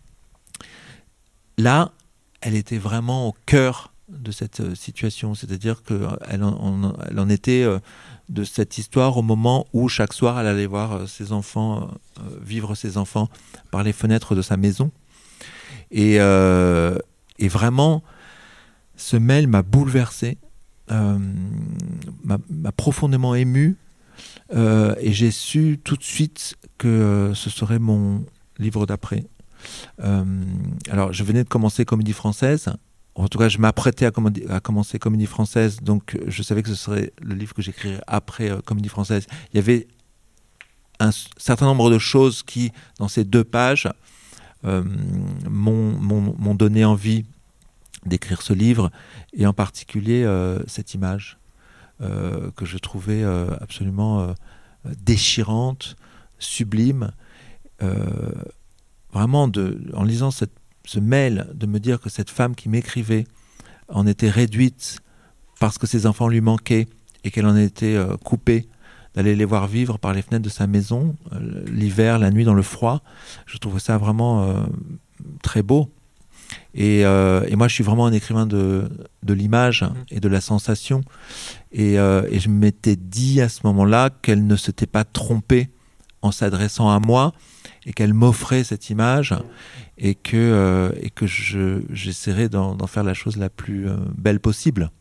Speaker 3: Là, elle était vraiment au cœur de cette situation, c'est-à-dire qu'elle en, elle en était euh, de cette histoire au moment où chaque soir elle allait voir ses enfants, euh, vivre ses enfants par les fenêtres de sa maison. Et, euh, et vraiment, ce mail m'a bouleversé, euh, m'a, m'a profondément ému, euh, et j'ai su tout de suite que euh, ce serait mon livre d'après. Euh, alors, je venais de commencer Comédie Française. En tout cas, je m'apprêtais à, commodi- à commencer Comédie Française, donc je savais que ce serait le livre que j'écrirais après euh, Comédie Française. Il y avait un s- certain nombre de choses qui, dans ces deux pages, euh, m'ont, m'ont, m'ont donné envie d'écrire ce livre, et en particulier euh, cette image euh, que je trouvais euh, absolument euh, déchirante, sublime. Euh, vraiment, de, en lisant cette, ce mail, de me dire que cette femme qui m'écrivait en était réduite parce que ses enfants lui manquaient et qu'elle en était euh, coupée d'aller les voir vivre par les fenêtres de sa maison, euh, l'hiver, la nuit, dans le froid. Je trouvais ça vraiment euh, très beau. Et, euh, et moi, je suis vraiment un écrivain de, de l'image et de la sensation. Et, euh, et je m'étais dit à ce moment-là qu'elle ne s'était pas trompée en s'adressant à moi et qu'elle m'offrait cette image et que, euh, et que je, j'essaierais d'en, d'en faire la chose la plus euh, belle possible.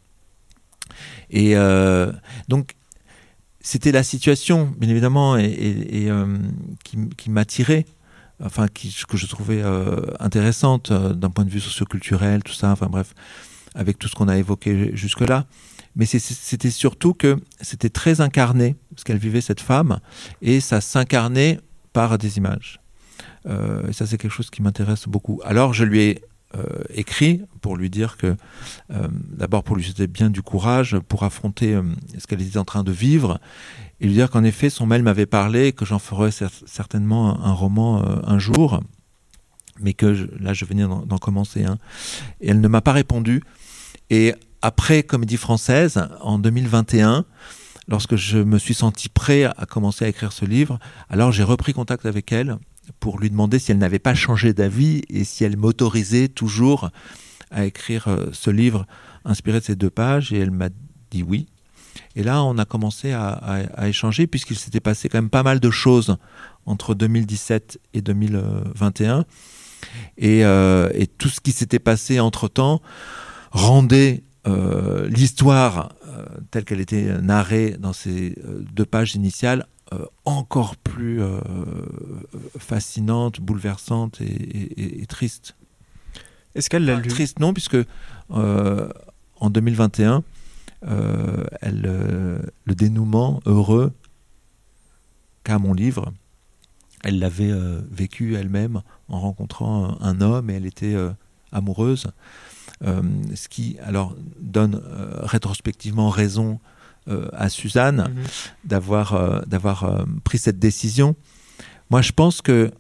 Speaker 3: Et euh, donc, c'était la situation, bien évidemment, et, et, et, euh, qui, qui m'attirait. Enfin, qui, que je trouvais euh, intéressante euh, d'un point de vue socioculturel, tout ça, enfin bref, avec tout ce qu'on a évoqué jusque-là. Mais c'est, c'était surtout que c'était très incarné, ce qu'elle vivait, cette femme, et ça s'incarnait par des images. Euh, et ça, c'est quelque chose qui m'intéresse beaucoup. Alors, je lui ai euh, écrit pour lui dire que, euh, d'abord pour lui souhaiter bien du courage pour affronter euh, ce qu'elle était en train de vivre, et lui dire qu'en effet, son mail m'avait parlé, que j'en ferais cer- certainement un, un roman euh, un jour, mais que je, là, je venais d'en, d'en commencer un. Et elle ne m'a pas répondu. Et après Comédie Française, en deux mille vingt et un, lorsque je me suis senti prêt à commencer à écrire ce livre, alors j'ai repris contact avec elle pour lui demander si elle n'avait pas changé d'avis et si elle m'autorisait toujours à écrire euh, ce livre inspiré de ces deux pages. Et elle m'a dit oui. Et là, on a commencé à, à, à échanger, puisqu'il s'était passé quand même pas mal de choses entre deux mille dix-sept et deux mille vingt et un. Et, euh, et tout ce qui s'était passé entre-temps rendait euh, l'histoire euh, telle qu'elle était narrée dans ces euh, deux pages initiales euh, encore plus euh, fascinante, bouleversante et, et, et triste.
Speaker 2: Est-ce qu'elle l'a
Speaker 3: Enfin,
Speaker 2: lu ?
Speaker 3: Triste, non, puisque euh, en deux mille vingt et un, Euh, elle, euh, le dénouement heureux qu'a mon livre, elle l'avait euh, vécu elle-même en rencontrant un, un homme, et elle était euh, amoureuse, euh, ce qui alors donne euh, rétrospectivement raison euh, à Suzanne mm-hmm. d'avoir, euh, d'avoir euh, pris cette décision. Moi, je pense que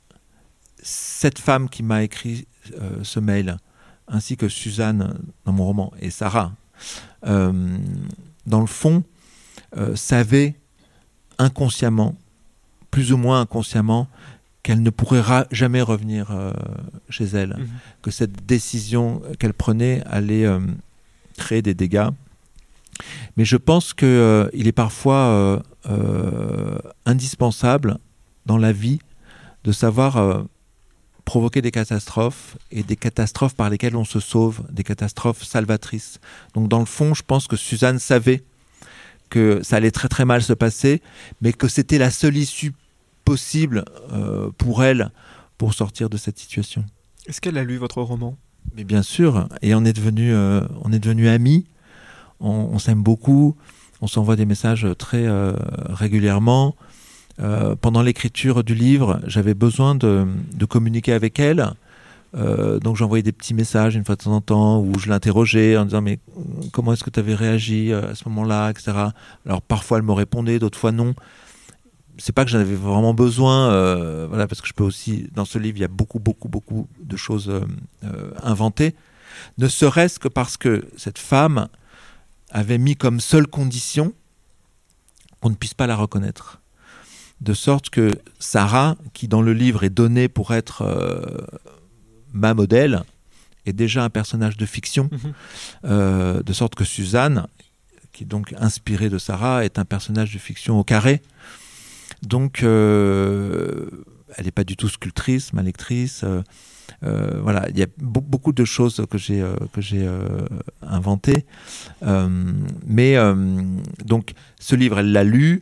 Speaker 3: cette femme qui m'a écrit euh, ce mail, ainsi que Suzanne dans mon roman, et Sarah, Euh, dans le fond, euh, savait inconsciemment, plus ou moins inconsciemment, qu'elle ne pourrait ra- jamais revenir euh, chez elle, mmh. que cette décision qu'elle prenait allait euh, créer des dégâts. Mais je pense qu'il euh, est parfois euh, euh, indispensable dans la vie de savoir euh, provoquer des catastrophes, et des catastrophes par lesquelles on se sauve, des catastrophes salvatrices. Donc dans le fond, je pense que Suzanne savait que ça allait très très mal se passer, mais que c'était la seule issue possible euh, pour elle pour sortir de cette situation.
Speaker 2: Est-ce qu'elle a lu votre roman ?
Speaker 3: Mais bien sûr, et on est devenus euh, on est devenus amis, on, on s'aime beaucoup, on s'envoie des messages très euh, régulièrement. Euh, pendant l'écriture du livre, j'avais besoin de, de communiquer avec elle, euh, donc j'envoyais des petits messages une fois de temps en temps où je l'interrogeais en disant mais comment est-ce que tu avais réagi à ce moment-là, et cetera. Alors parfois elle me répondait, d'autres fois non. C'est pas que j'en avais vraiment besoin, euh, voilà, parce que je peux aussi, dans ce livre, il y a beaucoup, beaucoup, beaucoup de choses euh, euh, inventées, ne serait-ce que parce que cette femme avait mis comme seule condition qu'on ne puisse pas la reconnaître. De sorte que Sarah, qui dans le livre est donnée pour être euh, ma modèle, est déjà un personnage de fiction, mmh. euh, de sorte que Suzanne, qui est donc inspirée de Sarah, est un personnage de fiction au carré. Donc, euh, elle n'est pas du tout sculptrice, ma lectrice. Euh, euh, voilà, il y a b- beaucoup de choses que j'ai, euh, que j'ai euh, inventées. Euh, mais euh, donc, ce livre, elle l'a lu.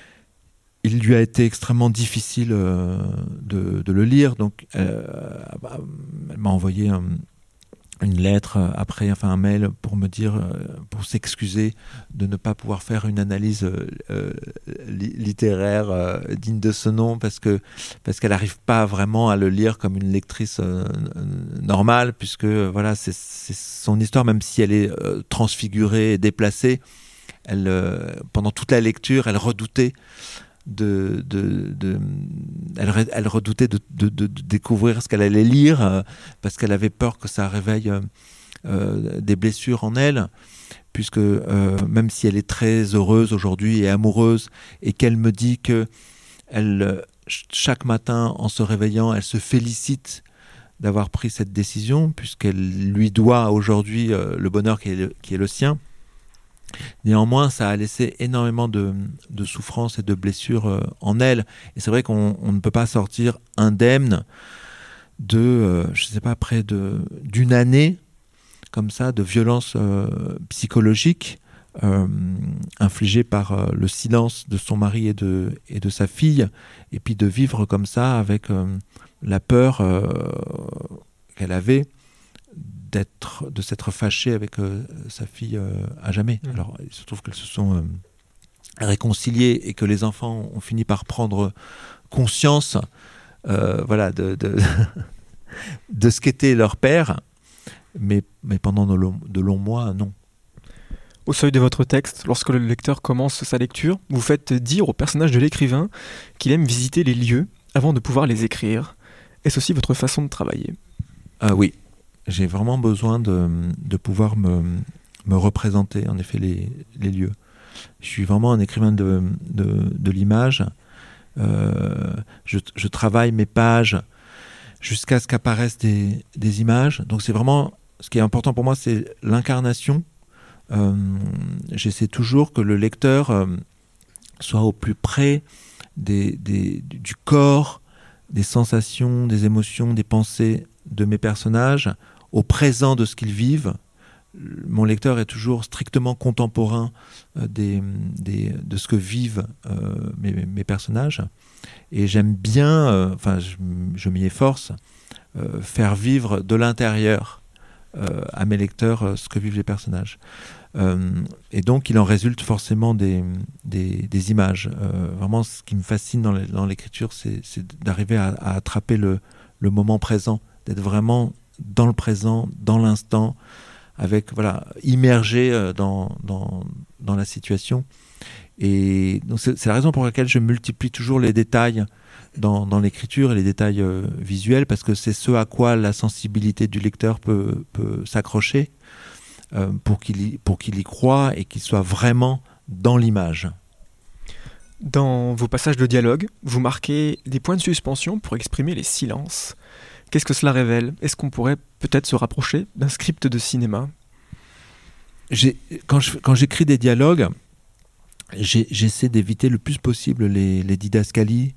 Speaker 3: Il lui a été extrêmement difficile euh, de, de le lire. Donc, euh, bah, elle m'a envoyé un, une lettre après, enfin un mail pour me dire, euh, pour s'excuser de ne pas pouvoir faire une analyse euh, li- littéraire euh, digne de ce nom, parce que parce qu'elle n'arrive pas vraiment à le lire comme une lectrice euh, normale, puisque euh, voilà, c'est, c'est son histoire, même si elle est euh, transfigurée et déplacée, elle, euh, pendant toute la lecture, elle redoutait De, de, de, elle, elle redoutait de, de, de, de découvrir ce qu'elle allait lire, euh, parce qu'elle avait peur que ça réveille euh, euh, des blessures en elle, puisque euh, même si elle est très heureuse aujourd'hui et amoureuse, et qu'elle me dit que elle, chaque matin en se réveillant, elle se félicite d'avoir pris cette décision, puisqu'elle lui doit aujourd'hui euh, le bonheur qui est le, qui est le sien. Néanmoins, ça a laissé énormément de, de souffrances et de blessures euh, en elle. Et c'est vrai qu'on on ne peut pas sortir indemne de, euh, je ne sais pas, près de, d'une année comme ça de violences euh, psychologiques euh, infligées par euh, le silence de son mari et de, et de sa fille, et puis de vivre comme ça avec euh, la peur euh, qu'elle avait d'être, de s'être fâchée avec euh, sa fille euh, à jamais. Mmh. Alors, il se trouve qu'elles se sont euh, réconciliées et que les enfants ont fini par prendre conscience euh, voilà, de, de, de ce qu'était leur père, mais, mais pendant de longs, de longs mois, non.
Speaker 2: Au seuil de votre texte, lorsque le lecteur commence sa lecture, vous faites dire au personnage de l'écrivain qu'il aime visiter les lieux avant de pouvoir les écrire. Est-ce aussi votre façon de travailler ?
Speaker 3: euh, Oui. J'ai vraiment besoin de, de pouvoir me, me représenter, en effet, les, les lieux. Je suis vraiment un écrivain de, de, de l'image. Euh, je, je travaille mes pages jusqu'à ce qu'apparaissent des, des images. Donc c'est vraiment, ce qui est important pour moi, c'est l'incarnation. Euh, j'essaie toujours que le lecteur euh, soit au plus près des, des, du corps, des sensations, des émotions, des pensées de mes personnages, au présent de ce qu'ils vivent. Mon lecteur est toujours strictement contemporain euh, des, des, de ce que vivent euh, mes, mes personnages. Et j'aime bien, enfin euh, je, je m'y efforce, euh, faire vivre de l'intérieur euh, à mes lecteurs euh, ce que vivent les personnages. Euh, et donc il en résulte forcément des, des, des images. Euh, vraiment, ce qui me fascine dans, les, dans l'écriture, c'est, c'est d'arriver à, à attraper le, le moment présent, d'être vraiment dans le présent, dans l'instant, avec voilà, immergé dans, dans, dans la situation. Et donc c'est, c'est la raison pour laquelle je multiplie toujours les détails dans, dans l'écriture et les détails euh, visuels, parce que c'est ce à quoi la sensibilité du lecteur peut, peut s'accrocher euh, pour qu'il y, pour qu'il y croie et qu'il soit vraiment dans l'image.
Speaker 2: Dans vos passages de dialogue, vous marquez des points de suspension pour exprimer les silences. Qu'est-ce que cela révèle ? Est-ce qu'on pourrait peut-être se rapprocher d'un script de cinéma ?
Speaker 3: J'ai, quand, je, quand j'écris des dialogues, j'ai, j'essaie d'éviter le plus possible les, les didascalies.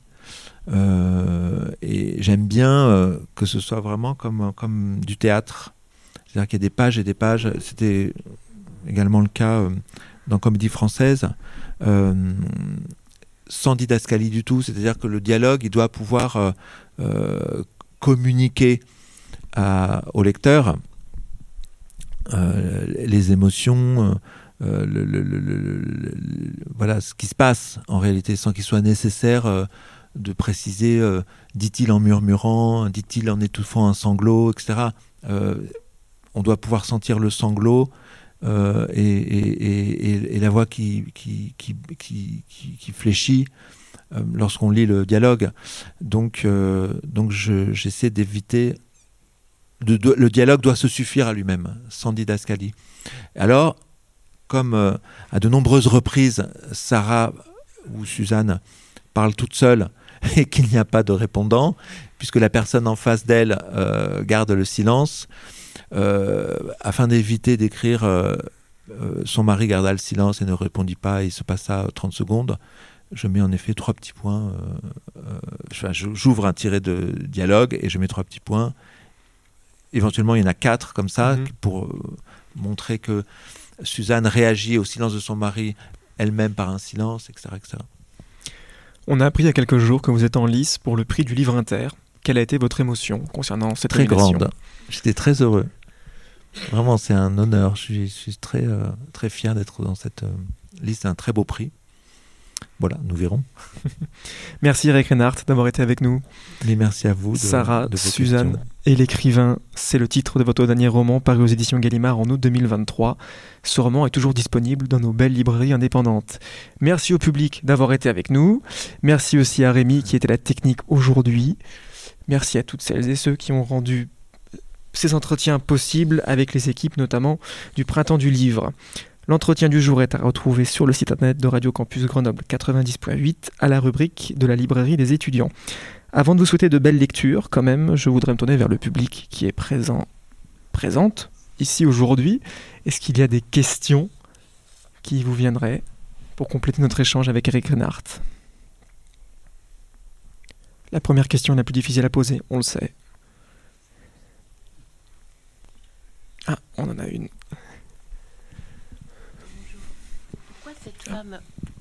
Speaker 3: Euh, et j'aime bien euh, que ce soit vraiment comme, comme du théâtre. C'est-à-dire qu'il y a des pages et des pages. C'était également le cas euh, dans Comédie Française. Euh, sans didascalie du tout. C'est-à-dire que le dialogue, il doit pouvoir... Euh, euh, communiquer à, au lecteur euh, les émotions, euh, le, le, le, le, le, voilà ce qui se passe en réalité, sans qu'il soit nécessaire euh, de préciser, euh, dit-il en murmurant, dit-il en étouffant un sanglot, et cetera. Euh, on doit pouvoir sentir le sanglot euh, et, et, et, et la voix qui, qui, qui, qui, qui, qui fléchit lorsqu'on lit le dialogue. Donc, euh, donc je, j'essaie d'éviter... De, de, le dialogue doit se suffire à lui-même, sans didascalie. Alors, comme euh, à de nombreuses reprises, Sarah ou Suzanne parle toute seule et qu'il n'y a pas de répondant, puisque la personne en face d'elle euh, garde le silence, euh, afin d'éviter d'écrire euh, euh, « son mari garda le silence et ne répondit pas, et il se passa trente secondes », je mets en effet trois petits points. Euh, euh, enfin, j'ouvre un tiret de dialogue et je mets trois petits points. Éventuellement, il y en a quatre comme ça, mmh. pour euh, montrer que Suzanne réagit au silence de son mari elle-même par un silence, et cetera, et cetera.
Speaker 2: On a appris il y a quelques jours que vous êtes en lice pour le prix du livre inter. Quelle a été votre émotion concernant cette
Speaker 3: Très
Speaker 2: révélation ?
Speaker 3: grande. J'étais très heureux. Vraiment, c'est un honneur. Je suis, je suis très, euh, très fier d'être dans cette euh, liste. C'est un très beau prix. Voilà, nous verrons.
Speaker 2: Merci Eric Reinhardt d'avoir été avec nous.
Speaker 3: Et merci à vous. De,
Speaker 2: Sarah,
Speaker 3: de vos
Speaker 2: Suzanne
Speaker 3: questions.
Speaker 2: Et l'écrivain, c'est le titre de votre dernier roman paru aux éditions Gallimard en août deux mille vingt-trois. Ce roman est toujours disponible dans nos belles librairies indépendantes. Merci au public d'avoir été avec nous. Merci aussi à Rémi qui était la technique aujourd'hui. Merci à toutes celles et ceux qui ont rendu ces entretiens possibles avec les équipes notamment du Printemps du Livre. L'entretien du jour est à retrouver sur le site internet de Radio Campus Grenoble quatre-vingt-dix point huit à la rubrique de la librairie des étudiants. Avant de vous souhaiter de belles lectures, quand même, je voudrais me tourner vers le public qui est présent, présente ici aujourd'hui. Est-ce qu'il y a des questions qui vous viendraient pour compléter notre échange avec Eric Reinhardt ? La première question est la plus difficile à poser, on le sait. Ah, on en a une.
Speaker 5: Pourquoi cette femme...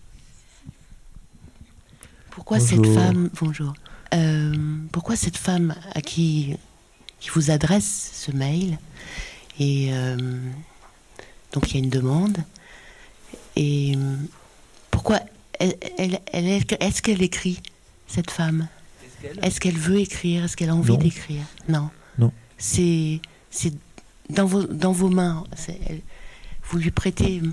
Speaker 5: Pourquoi
Speaker 3: bonjour.
Speaker 5: cette femme... Bonjour. Euh, pourquoi cette femme à qui, qui vous adresse ce mail et euh, donc il y a une demande et pourquoi elle, elle, elle, est-ce qu'elle écrit, cette femme ? Est-ce qu'elle, est-ce qu'elle veut écrire ? Est-ce qu'elle a envie non. d'écrire ? Non.
Speaker 3: Non.
Speaker 5: C'est, c'est dans vos, dans vos mains. C'est, elle, vous lui prêtez...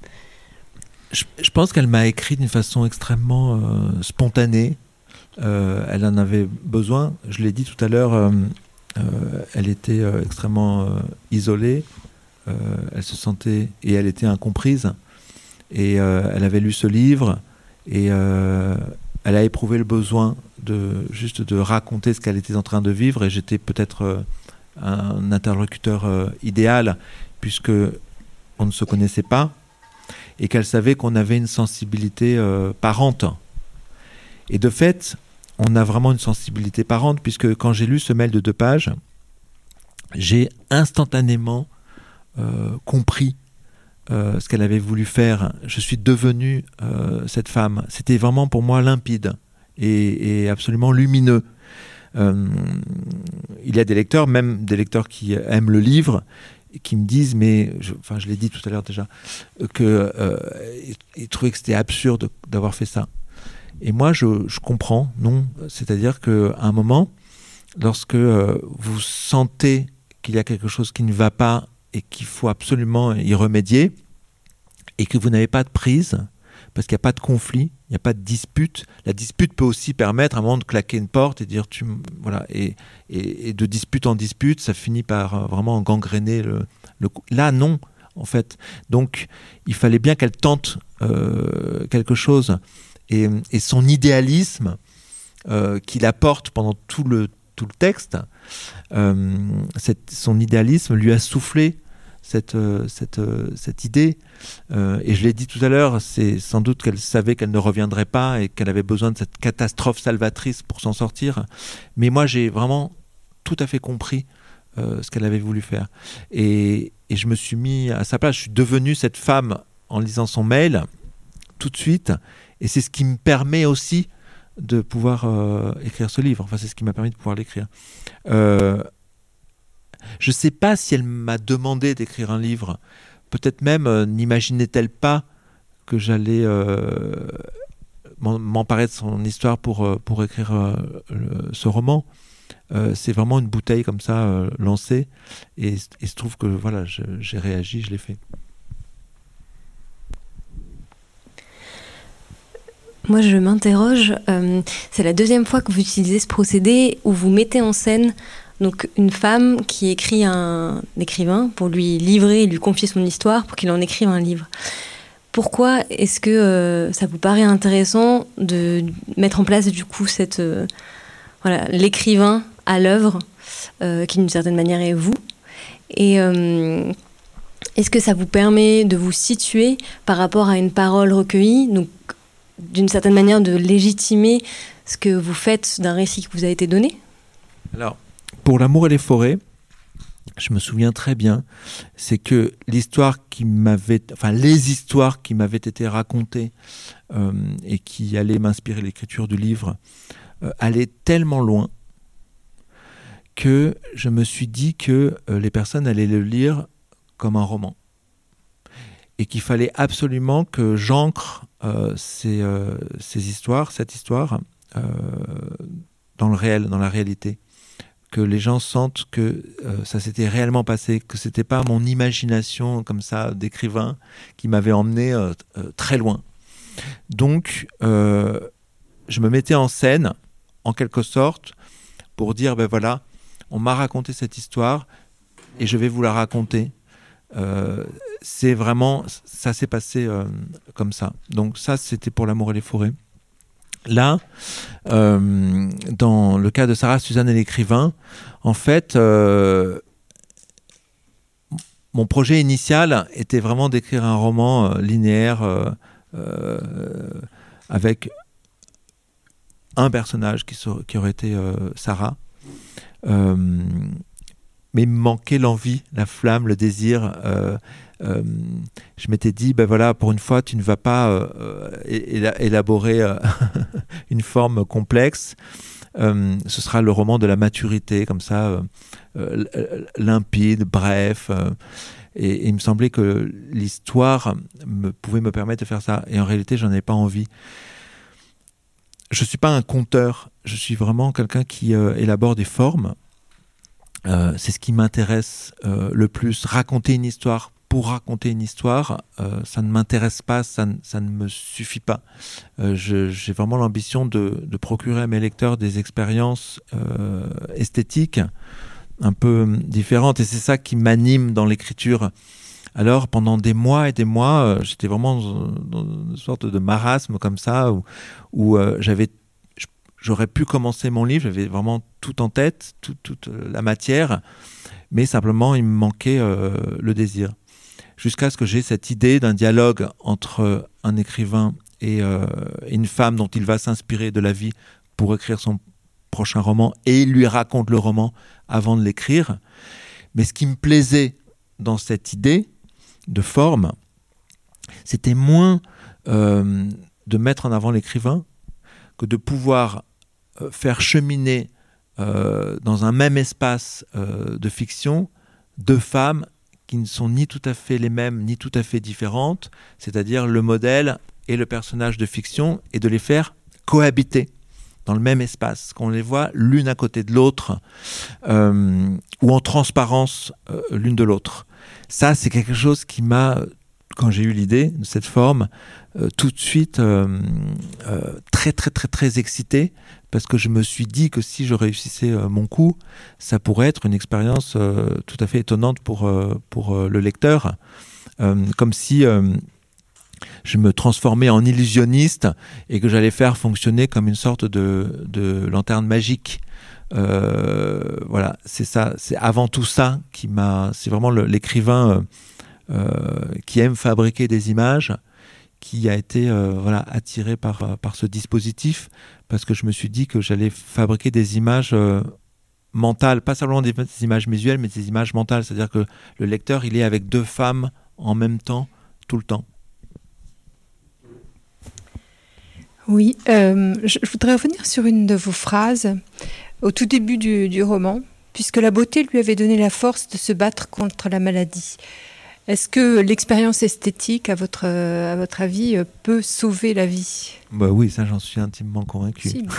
Speaker 3: Je, je pense qu'elle m'a écrit d'une façon extrêmement euh, spontanée. Euh, elle en avait besoin. Je l'ai dit tout à l'heure, euh, euh, elle était euh, extrêmement euh, isolée. Euh, elle se sentait et elle était incomprise. Et euh, elle avait lu ce livre et euh, elle a éprouvé le besoin de juste de raconter ce qu'elle était en train de vivre. Et j'étais peut-être euh, un interlocuteur euh, idéal puisque on ne se connaissait pas et qu'elle savait qu'on avait une sensibilité euh, parente. Et de fait, on a vraiment une sensibilité parente, puisque quand j'ai lu ce mail de deux pages, j'ai instantanément euh, compris euh, ce qu'elle avait voulu faire. Je suis devenu euh, cette femme. C'était vraiment pour moi limpide et, et absolument lumineux. Euh, il y a des lecteurs, même des lecteurs qui aiment le livre, qui me disent, mais je, enfin, je l'ai dit tout à l'heure déjà, qu'ils euh, trouvaient que c'était absurde d'avoir fait ça. Et moi, je, je comprends, non. C'est-à-dire qu'à un moment, lorsque euh, vous sentez qu'il y a quelque chose qui ne va pas et qu'il faut absolument y remédier, et que vous n'avez pas de prise, parce qu'il n'y a pas de conflit, il n'y a pas de dispute. La dispute peut aussi permettre à un moment de claquer une porte et dire, tu, voilà, et, et, et de dispute en dispute, ça finit par euh, vraiment gangréner le, le... Là, non, en fait. Donc, il fallait bien qu'elle tente euh, quelque chose. Et, et son idéalisme euh, qu'il apporte pendant tout le, tout le texte, euh, cette, son idéalisme lui a soufflé cette, euh, cette, euh, cette idée. Euh, et je l'ai dit tout à l'heure, c'est sans doute qu'elle savait qu'elle ne reviendrait pas et qu'elle avait besoin de cette catastrophe salvatrice pour s'en sortir. Mais moi, j'ai vraiment tout à fait compris euh, ce qu'elle avait voulu faire. Et, et je me suis mis à sa place. Je suis devenu cette femme en lisant son mail tout de suite. Et c'est ce qui me permet aussi de pouvoir euh, écrire ce livre. Enfin, c'est ce qui m'a permis de pouvoir l'écrire. Euh, je ne sais pas si elle m'a demandé d'écrire un livre. Peut-être même euh, n'imaginait-elle pas que j'allais euh, m'emparer de son histoire pour, euh, pour écrire euh, le, ce roman. Euh, c'est vraiment une bouteille comme ça euh, lancée. Et il se trouve que voilà, je, j'ai réagi, je l'ai fait.
Speaker 4: Moi, je m'interroge, euh, c'est la deuxième fois que vous utilisez ce procédé où vous mettez en scène donc, une femme qui écrit un écrivain pour lui livrer, lui confier son histoire pour qu'il en écrive un livre. Pourquoi est-ce que euh, ça vous paraît intéressant de mettre en place du coup cette, euh, voilà, l'écrivain à l'œuvre, euh, qui d'une certaine manière est vous ? Et euh, est-ce que ça vous permet de vous situer par rapport à une parole recueillie ? Donc, d'une certaine manière de légitimer ce que vous faites d'un récit qui vous a été donné ?
Speaker 3: Alors, pour L'amour et les forêts, je me souviens très bien, c'est que l'histoire qui m'avait, enfin les histoires qui m'avaient été racontées euh, et qui allaient m'inspirer l'écriture du livre euh, allaient tellement loin que je me suis dit que euh, les personnes allaient le lire comme un roman. Et qu'il fallait absolument que j'ancre euh, ces, euh, ces histoires, cette histoire, euh, dans le réel, dans la réalité. Que les gens sentent que euh, ça s'était réellement passé, que c'était pas mon imagination comme ça d'écrivain qui m'avait emmené euh, euh, très loin. Donc, euh, je me mettais en scène, en quelque sorte, pour dire, ben voilà, on m'a raconté cette histoire et je vais vous la raconter. Euh, c'est vraiment, ça s'est passé euh, comme ça. Donc ça, c'était pour L'amour et les forêts. Là, euh, dans le cas de Sarah, Suzanne et l'écrivain, en fait, euh, mon projet initial était vraiment d'écrire un roman euh, linéaire euh, euh, avec un personnage qui, so- qui aurait été euh, Sarah. Euh, mais il me manquait l'envie, la flamme, le désir. Euh, euh, je m'étais dit, ben voilà, pour une fois, tu ne vas pas euh, é- élaborer euh, une forme complexe. Euh, ce sera le roman de la maturité, comme ça, euh, euh, limpide, bref. Euh, et, et il me semblait que l'histoire me, pouvait me permettre de faire ça. Et en réalité, j'en avais pas envie. Je suis pas un conteur. Je suis vraiment quelqu'un qui euh, élabore des formes. Euh, c'est ce qui m'intéresse euh, le plus. Raconter une histoire pour raconter une histoire, euh, ça ne m'intéresse pas, ça, n- ça ne me suffit pas. Euh, je, j'ai vraiment l'ambition de, de procurer à mes lecteurs des expériences euh, esthétiques un peu différentes, et c'est ça qui m'anime dans l'écriture. Alors, pendant des mois et des mois, euh, j'étais vraiment dans, dans une sorte de marasme comme ça, où, où euh, j'avais J'aurais pu commencer mon livre, j'avais vraiment tout en tête, tout, toute la matière, mais simplement il me manquait euh, le désir. Jusqu'à ce que j'ai cette idée d'un dialogue entre un écrivain et euh, une femme dont il va s'inspirer de la vie pour écrire son prochain roman, et il lui raconte le roman avant de l'écrire. Mais ce qui me plaisait dans cette idée de forme, c'était moins euh, de mettre en avant l'écrivain que de pouvoir euh, faire cheminer euh, dans un même espace euh, de fiction deux femmes qui ne sont ni tout à fait les mêmes, ni tout à fait différentes, c'est-à-dire le modèle et le personnage de fiction, et de les faire cohabiter dans le même espace, qu'on les voit l'une à côté de l'autre, euh, ou en transparence euh, l'une de l'autre. Ça, c'est quelque chose qui m'a, quand j'ai eu l'idée de cette forme, euh, tout de suite euh, euh, très très très très excité, parce que je me suis dit que si je réussissais euh, mon coup, ça pourrait être une expérience euh, tout à fait étonnante pour, euh, pour euh, le lecteur, euh, comme si euh, je me transformais en illusionniste et que j'allais faire fonctionner comme une sorte de, de lanterne magique. Euh, voilà, c'est ça, c'est avant tout ça qui m'a, c'est vraiment le, l'écrivain euh, euh, qui aime fabriquer des images, qui a été euh, voilà, attiré par, par ce dispositif, parce que je me suis dit que j'allais fabriquer des images euh, mentales, pas simplement des, des images visuelles, mais des images mentales, c'est-à-dire que le lecteur, il est avec deux femmes en même temps, tout le temps.
Speaker 6: Oui, euh, je, je voudrais revenir sur une de vos phrases au tout début du, du roman, puisque la beauté lui avait donné la force de se battre contre la maladie. Est-ce que l'expérience esthétique, à votre, à votre avis, peut sauver la vie ?
Speaker 3: Bah oui, ça j'en suis intimement convaincu.
Speaker 6: Si.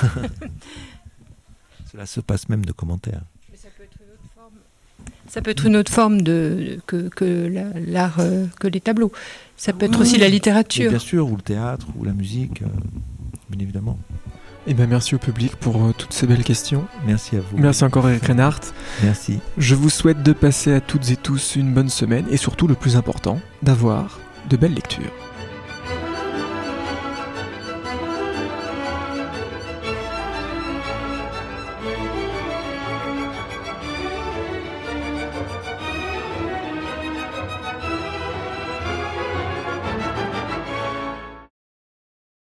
Speaker 3: Cela se passe même de commentaires.
Speaker 6: Mais ça peut être une autre forme. Ça peut être une autre forme de, que, que la, l'art, euh, que les tableaux. Ça peut être aussi la littérature.
Speaker 3: Et bien sûr, ou le théâtre, ou la musique, euh, bien évidemment.
Speaker 2: Et ben merci au public pour euh, toutes ces belles questions.
Speaker 3: Merci à vous.
Speaker 2: Merci encore Eric Reinhardt.
Speaker 3: Merci.
Speaker 2: Je vous souhaite de passer à toutes et tous une bonne semaine et surtout le plus important, d'avoir de belles lectures.